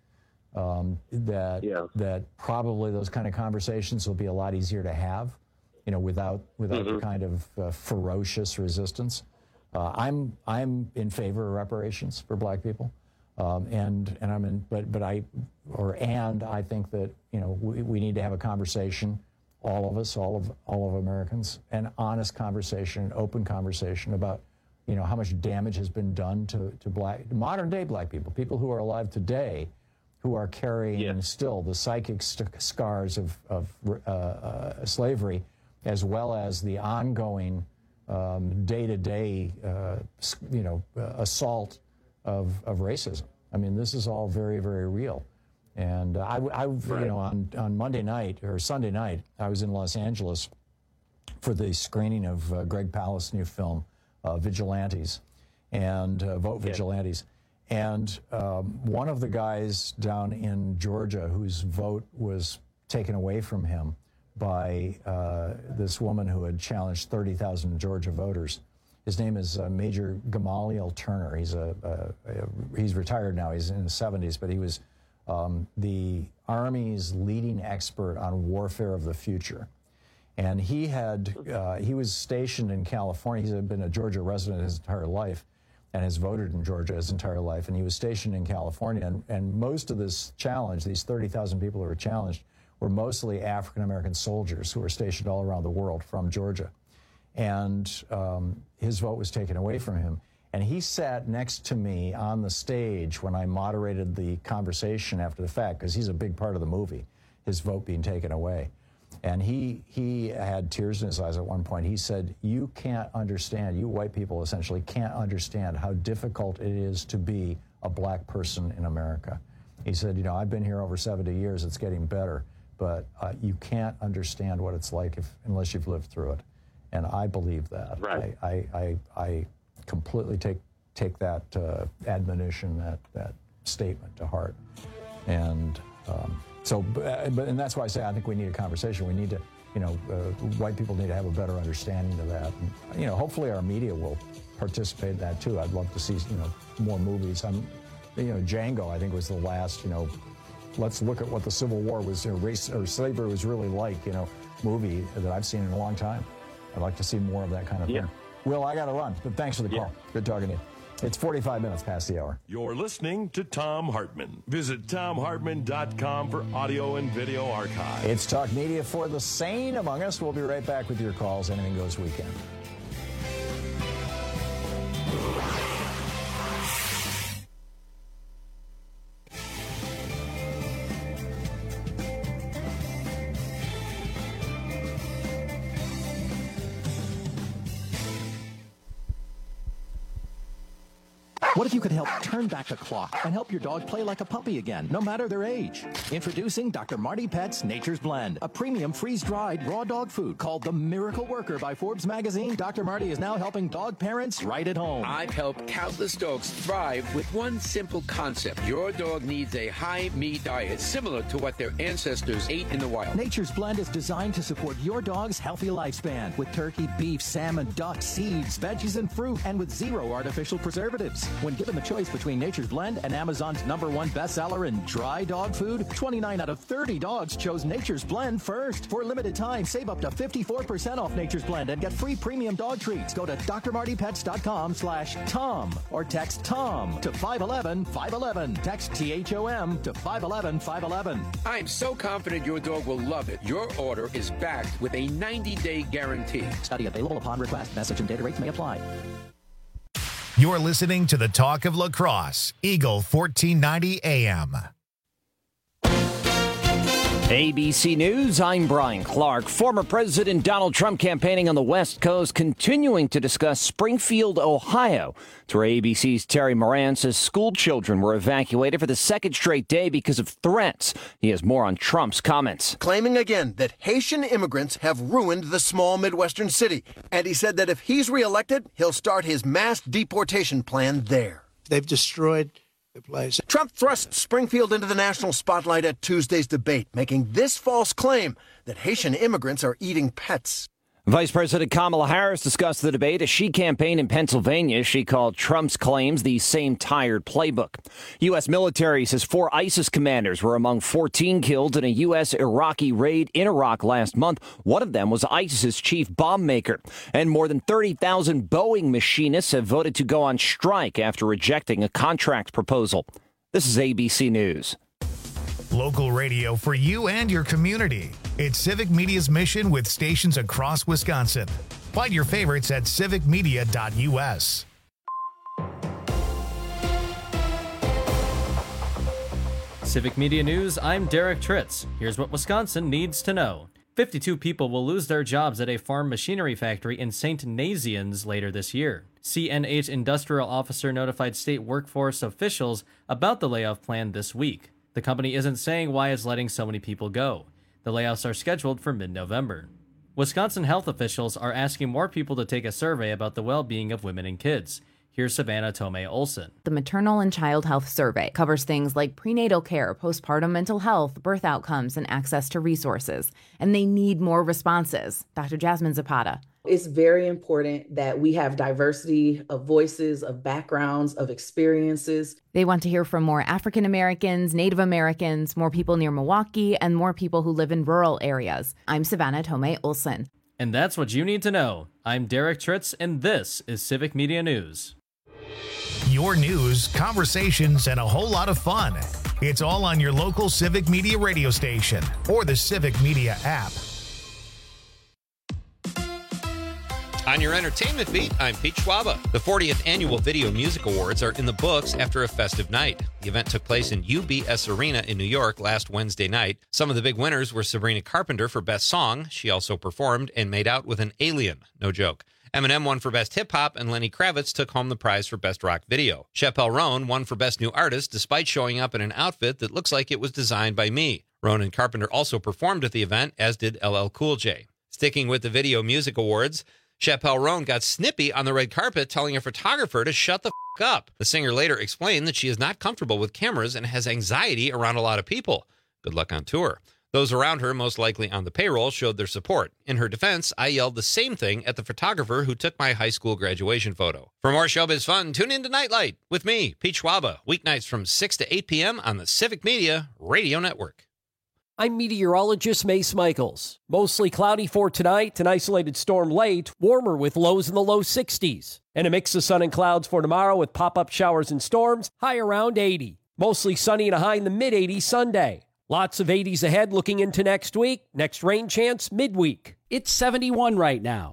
Speaker 18: um, that yeah. that probably those kind of conversations will be a lot easier to have, you know, without without mm-hmm. the kind of uh, ferocious resistance. Uh, I'm I'm in favor of reparations for black people, um, and and I'm in, but but I or and I think that, you know, we, we need to have a conversation. All of us, all of all of Americans, an honest conversation, an open conversation about, you know, how much damage has been done to, to black, modern day black people, people who are alive today, who are carrying yeah. still the psychic st- scars of, of uh, uh, slavery, as well as the ongoing um, day-to-day, uh, you know, uh, assault of, of racism. I mean, this is all very, very real. And uh, I, I right. you know, on, on Monday night or Sunday night, I was in Los Angeles for the screening of uh, Greg Palast's new film, uh, Vigilantes, and uh, Vote yeah. Vigilantes. And um, one of the guys down in Georgia whose vote was taken away from him by uh, this woman who had challenged thirty thousand Georgia voters. His name is uh, Major Gamaliel Turner. He's a, a, a he's retired now. He's in his seventies, but he was Um, the Army's leading expert on warfare of the future. And he had, uh, he was stationed in California. He's been a Georgia resident his entire life. and has voted in Georgia his entire life, and he was stationed in California. And, and most of this challenge, these thirty thousand people who were challenged, were mostly African-American soldiers who were stationed all around the world from Georgia. And um, his vote was taken away from him. And he sat next to me on the stage when I moderated the conversation after the fact, because he's a big part of the movie, his vote being taken away. And he he had tears in his eyes at one point. He said, you can't understand, you white people essentially can't understand how difficult it is to be a black person in America. He said, you know, I've been here over seventy years, it's getting better, but uh, you can't understand what it's like if, unless you've lived through it. And I believe that.
Speaker 12: Right.
Speaker 18: I, I, I, I completely take take that uh, admonition, that, that statement to heart. And um, so, but, but, and that's why I say I think we need a conversation. We need to, you know, uh, white people need to have a better understanding of that. And, you know, hopefully our media will participate in that too. I'd love to see, you know, more movies. I'm, you know, Django, I think, was the last, you know, let's look at what the Civil War was, you know, race or slavery was really like, you know, movie that I've seen in a long time. I'd like to see more of that kind of
Speaker 12: yeah.
Speaker 18: thing. Will, I got to run, but thanks for the call. Yeah. Good talking to you. It's forty-five minutes past the hour.
Speaker 17: You're listening to Thom Hartmann. Visit Thom Hartmann dot com for audio and video archive.
Speaker 18: It's Talk Media for the sane among us. We'll be right back with your calls. Anything Goes Weekend.
Speaker 14: What if you could help turn back the clock and help your dog play like a puppy again, no matter their age? Introducing Doctor Marty Pet's Nature's Blend, a premium freeze-dried raw dog food called the Miracle Worker by Forbes magazine. Doctor Marty is now helping dog parents right at home.
Speaker 15: I've helped countless dogs thrive with one simple concept. Your dog needs a high-meat diet similar to what their ancestors ate in the wild.
Speaker 14: Nature's Blend is designed to support your dog's healthy lifespan with turkey, beef, salmon, duck, seeds, veggies, and fruit, and with zero artificial preservatives. When given the choice between Nature's Blend and Amazon's number one bestseller in dry dog food, twenty-nine out of thirty dogs chose Nature's Blend first. For a limited time, save up to fifty-four percent off Nature's Blend and get free premium dog treats. Go to D R Marty Pets dot com slash Tom or text Tom to five one one, five one one. Text T H O M to five one one, five one one.
Speaker 15: I'm so confident your dog will love it. Your order is backed with a ninety-day guarantee.
Speaker 14: Study available upon request. Message and data rates may apply.
Speaker 1: You're listening to the Talk of La Crosse, Eagle fourteen ninety A M.
Speaker 16: A B C News, I'm Brian Clark. Former President Donald Trump campaigning on the West Coast, continuing to discuss Springfield, Ohio. To A B C's Terry Moran says school children were evacuated for the second straight day because of threats. He has more on Trump's comments.
Speaker 19: Claiming again that Haitian immigrants have ruined the small Midwestern city. And he said that if he's reelected, he'll start his mass deportation plan there.
Speaker 20: They've destroyed the place.
Speaker 19: Trump thrust Springfield into the national spotlight at Tuesday's debate, making this false claim that Haitian immigrants are eating pets.
Speaker 16: Vice President Kamala Harris discussed the debate as she campaigned in Pennsylvania. She called Trump's claims the same tired playbook. U S military says four ISIS commanders were among fourteen killed in a U S Iraqi raid in Iraq last month. One of them was ISIS's chief bomb maker. And more than thirty thousand Boeing machinists have voted to go on strike after rejecting a contract proposal. This is A B C News.
Speaker 1: Local radio for you and your community. It's Civic Media's mission with stations across Wisconsin. Find your favorites at civic media dot U S.
Speaker 22: Civic Media News, I'm Derek Tritz. Here's what Wisconsin needs to know. fifty-two people will lose their jobs at a farm machinery factory in Saint Nazianz later this year. C N H industrial officer notified state workforce officials about the layoff plan this week. The company isn't saying why it's letting so many people go. The layoffs are scheduled for mid-November. Wisconsin health officials are asking more people to take a survey about the well-being of women and kids. Here's Savannah Tomei Olson.
Speaker 27: The Maternal and Child Health Survey covers things like prenatal care, postpartum mental health, birth outcomes, and access to resources. And they need more responses. Doctor Jasmine Zapata.
Speaker 28: It's very important that we have diversity of voices, of backgrounds, of experiences.
Speaker 27: They want to hear from more African Americans, Native Americans, more people near Milwaukee, and more people who live in rural areas. I'm Savannah Tomei Olson.
Speaker 22: And that's what you need to know. I'm Derek Tritz, and this is Civic Media News.
Speaker 1: your news, conversations, and a whole lot of fun. It's all on your local Civic Media radio station or the Civic Media app.
Speaker 2: On your entertainment beat, I'm Pete Schwaba. The fortieth Annual Video Music Awards are in the books after a festive night. The event took place in U B S Arena in New York last Wednesday night. Some of the big winners were Sabrina Carpenter for Best Song. She also performed and made out with an alien. No joke. Eminem won for Best Hip Hop, and Lenny Kravitz took home the prize for Best Rock Video. Chappelle Roan won for Best New Artist despite showing up in an outfit that looks like it was designed by me. Roan and Carpenter also performed at the event, as did L L Cool J. Sticking with the Video Music Awards, Chappelle Roan got snippy on the red carpet, telling a photographer to shut the f*** up. The singer later explained that she is not comfortable with cameras and has anxiety around a lot of people. Good luck on tour. Those around her, most likely on the payroll, showed their support. In her defense, I yelled the same thing at the photographer who took my high school graduation photo. For more showbiz fun, tune in to Nightlight with me, Pete Schwaba, weeknights from six to eight p.m. on the Civic Media Radio Network.
Speaker 3: I'm meteorologist Mace Michaels. Mostly cloudy for tonight, an isolated storm late, warmer with lows in the low sixties. And a mix of sun and clouds for tomorrow with pop-up showers and storms, high around eighty. Mostly sunny and a high in the mid-eighties Sunday. Lots of eighties ahead looking into next week. Next rain chance midweek. It's seventy-one right now.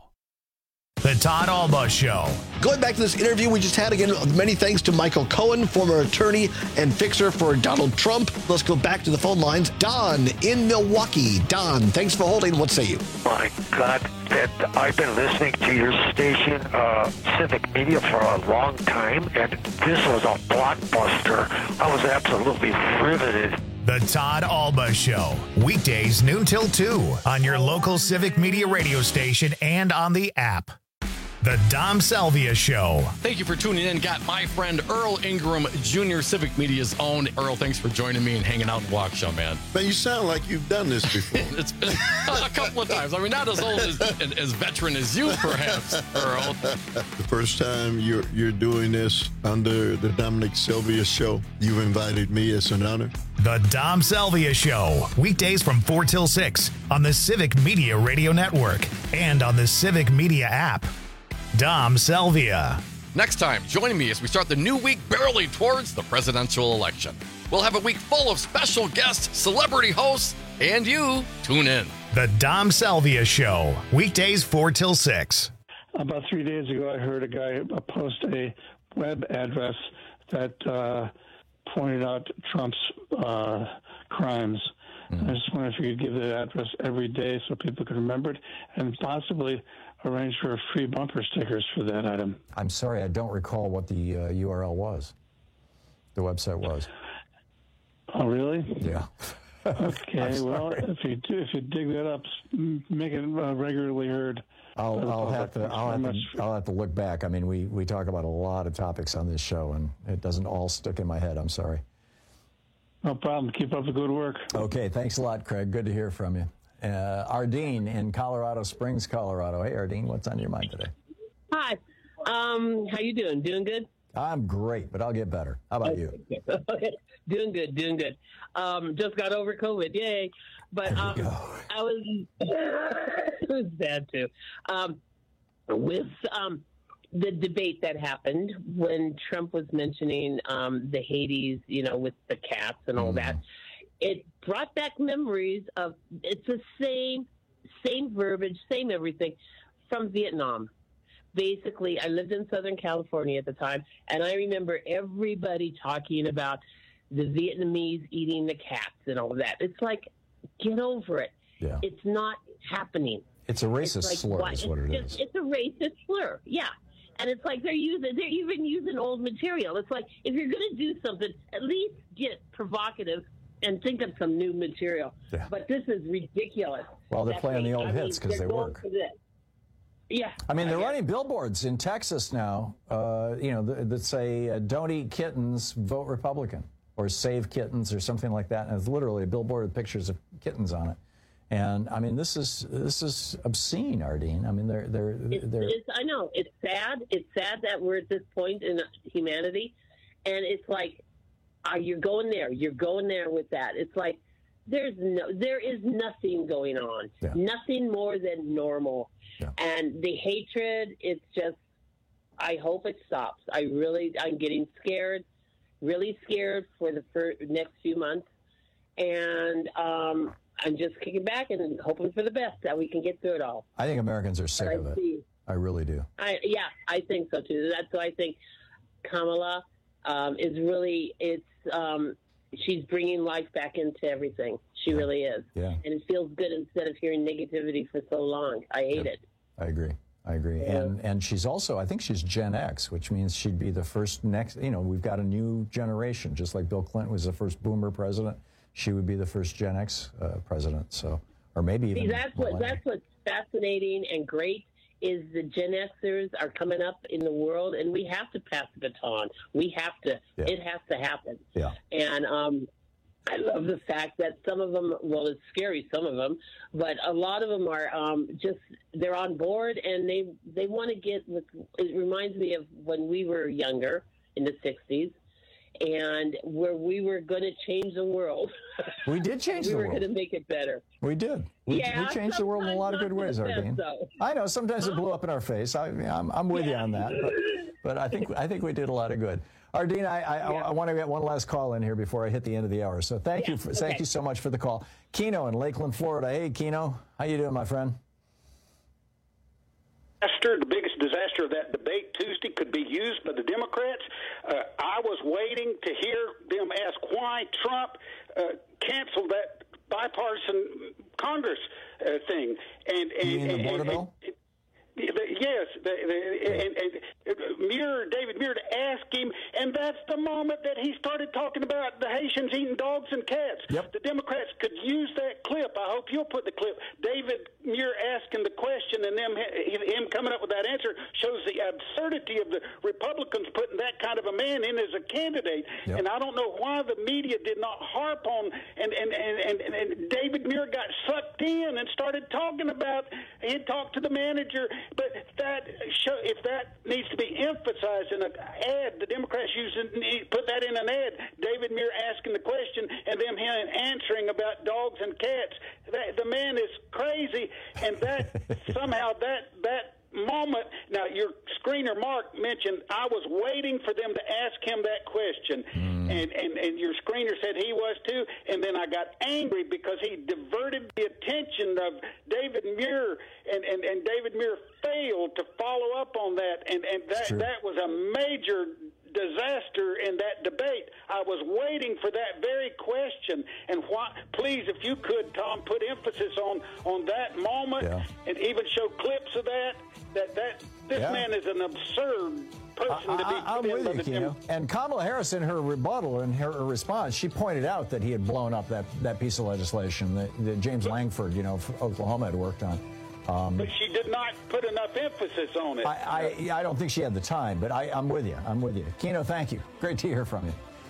Speaker 1: The Todd Alba Show.
Speaker 4: Going back to this interview we just had, again, many thanks to Michael Cohen, former attorney and fixer for Donald Trump. Let's go back to the phone lines. Don in Milwaukee. Don, thanks for holding. What say you?
Speaker 5: My God, that I've been listening to your station, uh, Civic Media, for a long time, and this was a blockbuster. I was absolutely riveted.
Speaker 1: The Todd Alba Show. Weekdays noon till two on your local Civic Media radio station and on the app. The Dom Salvia Show.
Speaker 21: Thank you for tuning in. Got my friend Earl Ingram Junior, Civic Media's own. Earl, thanks for joining me and hanging out in Waukesha, man.
Speaker 24: Man, you sound like you've done this before.
Speaker 21: It's been a couple of times. I mean, not as old as, as veteran as you, perhaps, Earl.
Speaker 24: The first time you're you're doing this under the Dominic Sylvia Show, you've invited me. It's an honor.
Speaker 1: The Dom Salvia Show. Weekdays from four till six on the Civic Media Radio Network and on the Civic Media app. Dom Salvia.
Speaker 21: Next time, join me as we start the new week barreling towards the presidential election. We'll have a week full of special guests, celebrity hosts, and you. Tune in.
Speaker 1: The Dom Salvia Show. Weekdays four till six.
Speaker 25: About three days ago, I heard a guy post a web address that uh, pointed out Trump's uh, crimes. Mm-hmm. I just wonder if you could give the address every day so people can remember it and possibly arrange for free bumper stickers for that item.
Speaker 18: I'm sorry, I don't recall what the uh, U R L was. The website was.
Speaker 25: Oh, really?
Speaker 18: Yeah.
Speaker 25: Okay. Well, if you do, if you dig that up, make it uh, regularly heard.
Speaker 18: I'll, I'll have to. I'll have to. I'll have to look back. I mean, we we talk about a lot of topics on this show, and it doesn't all stick in my head. I'm sorry.
Speaker 25: No problem. Keep up the good work.
Speaker 18: Okay. Thanks a lot, Craig. Good to hear from you. Uh, Ardeen in Colorado Springs, Colorado. Hey, Ardeen, what's on your mind today?
Speaker 26: Hi. Um, how you doing? Doing good?
Speaker 18: I'm great, but I'll get better. How about you?
Speaker 26: Okay. Doing good, doing good. Um, just got over COVID, yay! But um, I was it was bad too. Um, with um, the debate that happened when Trump was mentioning um, the Hades, you know, with the cats and all mm. that. It brought back memories of, it's the same, same verbiage, same everything from Vietnam. Basically, I lived in Southern California at the time, and I remember everybody talking about the Vietnamese eating the cats and all of that. It's like, get over it.
Speaker 18: Yeah.
Speaker 26: It's not happening.
Speaker 18: It's a racist
Speaker 26: it's like,
Speaker 18: slur
Speaker 26: what?
Speaker 18: is what it
Speaker 26: it's
Speaker 18: is.
Speaker 26: Just, it's a racist slur, yeah. And it's like they're using, they're even using old material. It's like, if you're going to do something, at least get provocative and think of some new material.
Speaker 18: Yeah.
Speaker 26: But this is ridiculous.
Speaker 18: Well, they're
Speaker 26: That's
Speaker 18: playing
Speaker 26: they,
Speaker 18: the old
Speaker 26: I
Speaker 18: hits because they work.
Speaker 26: Yeah.
Speaker 18: I mean, they're running billboards in Texas now, uh, you know, that, that say, uh, don't eat kittens, vote Republican, or save kittens, or something like that. And it's literally a billboard with pictures of kittens on it. And I mean, this is this is obscene, Ardeen. I mean, they're they're
Speaker 26: it's,
Speaker 18: they're.
Speaker 26: It's, I know it's sad. It's sad that we're at this point in humanity, and it's like, uh, you're going there. You're going there with that. It's like there's no, there is nothing going on.
Speaker 18: Yeah.
Speaker 26: Nothing more than normal.
Speaker 18: Yeah.
Speaker 26: And the hatred, it's just, I hope it stops. I really, I'm getting scared, really scared for the first, next few months. And um, I'm just kicking back and hoping for the best, that we can get through it all.
Speaker 18: I think Americans are sick
Speaker 26: but
Speaker 18: of
Speaker 26: I
Speaker 18: it.
Speaker 26: See,
Speaker 18: I really do.
Speaker 26: I, yeah, I think so too. That's why I think Kamala um, is really, it's, um, she's bringing life back into everything. She really is.
Speaker 18: Yeah.
Speaker 26: And it feels good instead of hearing negativity for so long. I hate
Speaker 18: yeah.
Speaker 26: it.
Speaker 18: I agree. I agree.
Speaker 26: Yeah.
Speaker 18: And and she's also, I think she's Gen X, which means she'd be the first next, you know, we've got a new generation, just like Bill Clinton was the first boomer president. She would be the first Gen X uh, president. So, or maybe even.
Speaker 26: See, that's what, that's what's fascinating and great is the Gen Xers are coming up in the world, and we have to pass the baton. We have to.
Speaker 18: Yeah.
Speaker 26: It has to happen.
Speaker 18: Yeah.
Speaker 26: And um, I love the fact that some of them, well, it's scary, some of them, but a lot of them are um, just, they're on board, and they they want to get with, it reminds me of when we were younger in the sixties, and where we were going to change the world.
Speaker 18: We did change
Speaker 26: we
Speaker 18: the
Speaker 26: were
Speaker 18: world.
Speaker 26: going to make it better.
Speaker 18: We did. We,
Speaker 26: Yeah,
Speaker 18: we changed the world in a lot of good ways, Ardeen. I know sometimes it blew up in our face. I, I'm, I'm with you on that, but, but I think I think we did a lot of good. Ardeen, I, I, yeah. I, I want to get one last call in here before I hit the end of the hour. So thank yeah. you, for, okay. thank you so much for the call, Keno in Lakeland, Florida. Hey, Keno, how you doing, my friend?
Speaker 6: The biggest disaster of that debate Tuesday could be used by the Democrats. Uh, I was waiting to hear them ask why Trump uh, canceled that bipartisan Congress uh, thing. And, and,
Speaker 18: you mean
Speaker 6: and,
Speaker 18: the border
Speaker 6: and,
Speaker 18: bill?
Speaker 6: and, Yes, the, the, and, and Muir, David Muir, to ask him, and that's the moment that he started talking about the Haitians eating dogs and cats.
Speaker 18: Yep.
Speaker 6: The Democrats could use that clip. I hope you'll put the clip. David Muir asking the question and them him coming up with that answer shows the absurdity of the Republicans putting that kind of a man in as a candidate. Yep. And I don't know why the media did not harp on, and, and, and, and, and David Muir got sucked in and started talking about, he talked to the manager. But that show, if that needs to be emphasized in an ad, the Democrats using put that in an ad. David Muir asking the question and them him answering about dogs and cats. That, the man is crazy, and that somehow that that moment. Now, your screener Mark mentioned I was waiting for them to ask him that question, mm. and, and and your screener said he was too. And then I got angry because he diverted the attention of David Muir, and, and, and David Muir failed to follow up on that, and and that that was a major disaster in that debate. I was waiting for that very question, and why, please, if you could, Tom, put emphasis on on that moment, yeah. and even show clips of that. That that this
Speaker 18: yeah.
Speaker 6: man is an absurd person
Speaker 18: I,
Speaker 6: to be.
Speaker 18: I, I'm with you, Keno. And Kamala Harris, in her rebuttal and her, her response, she pointed out that he had blown up that, that piece of legislation that, that James Langford, you know, from Oklahoma, had worked on. Um,
Speaker 6: but she did not put enough emphasis on it.
Speaker 18: I, I, I don't think she had the time, but I, I'm with you. I'm with you. Keno, thank you. Great to hear from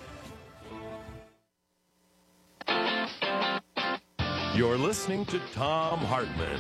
Speaker 18: you.
Speaker 17: You're listening to Thom Hartmann.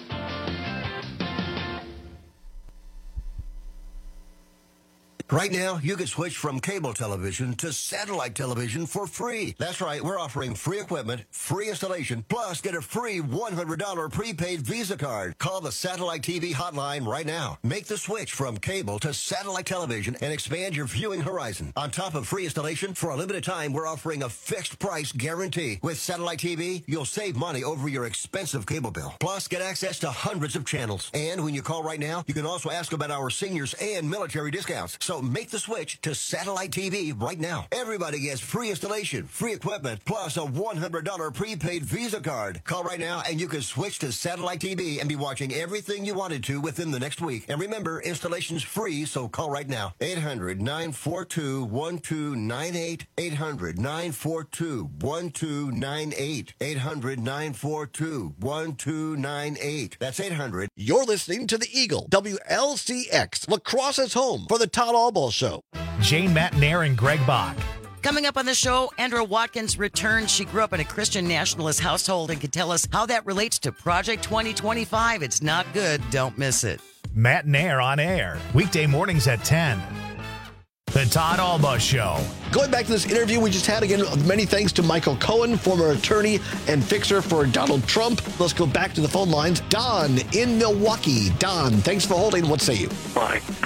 Speaker 7: Right now, you can switch from cable television to satellite television for free. That's right, we're offering free equipment, free installation, plus get a free one hundred dollars prepaid Visa card. Call the Satellite T V hotline right now. Make the switch from cable to satellite television and expand your viewing horizon. On top of free installation, for a limited time, we're offering a fixed price guarantee. With Satellite T V, you'll save money over your expensive cable bill. Plus, get access to hundreds of channels. And when you call right now, you can also ask about our seniors and military discounts. So make the switch to Satellite T V right now. Everybody gets free installation, free equipment, plus a one hundred dollars prepaid Visa card. Call right now and you can switch to Satellite T V and be watching everything you wanted to within the next week. And remember, installation's free, so call right now. eight hundred, nine four two, one two nine eight. eight hundred, nine four two, one two nine eight. eight hundred, nine four two, one two nine eight. That's eight hundred.
Speaker 4: You're listening to the Eagle, W L C X, La Crosse's home for the Todd Albaugh Show.
Speaker 1: Jane Matenaer and Greg Bach.
Speaker 8: Coming up on the show, Andra Watkins returns. She grew up in a Christian nationalist household and can tell us how that relates to Project twenty twenty-five. It's not good. Don't miss it.
Speaker 1: Matenaer on air, weekday mornings at ten. The Todd Albaugh Show.
Speaker 4: Going back to this interview we just had, again, many thanks to Michael Cohen, former attorney and fixer for Donald Trump. Let's go back to the phone lines. Don in Milwaukee. Don, thanks for holding. What say you?
Speaker 5: My God.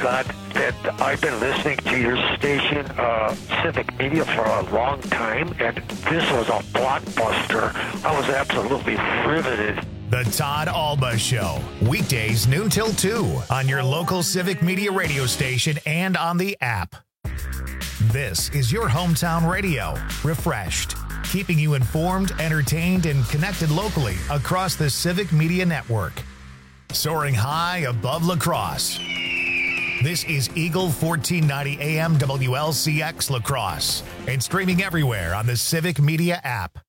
Speaker 5: that I've been listening to your station, uh, Civic Media, for a long time, and this was a blockbuster. I was absolutely riveted.
Speaker 1: The Todd Alba Show, weekdays noon till two on your local Civic Media radio station and on the app. This is your hometown radio, refreshed, keeping you informed, entertained, and connected locally across the Civic Media Network. Soaring high above La Crosse. This is Eagle fourteen ninety A M W L C X La Crosse and streaming everywhere on the Civic Media app.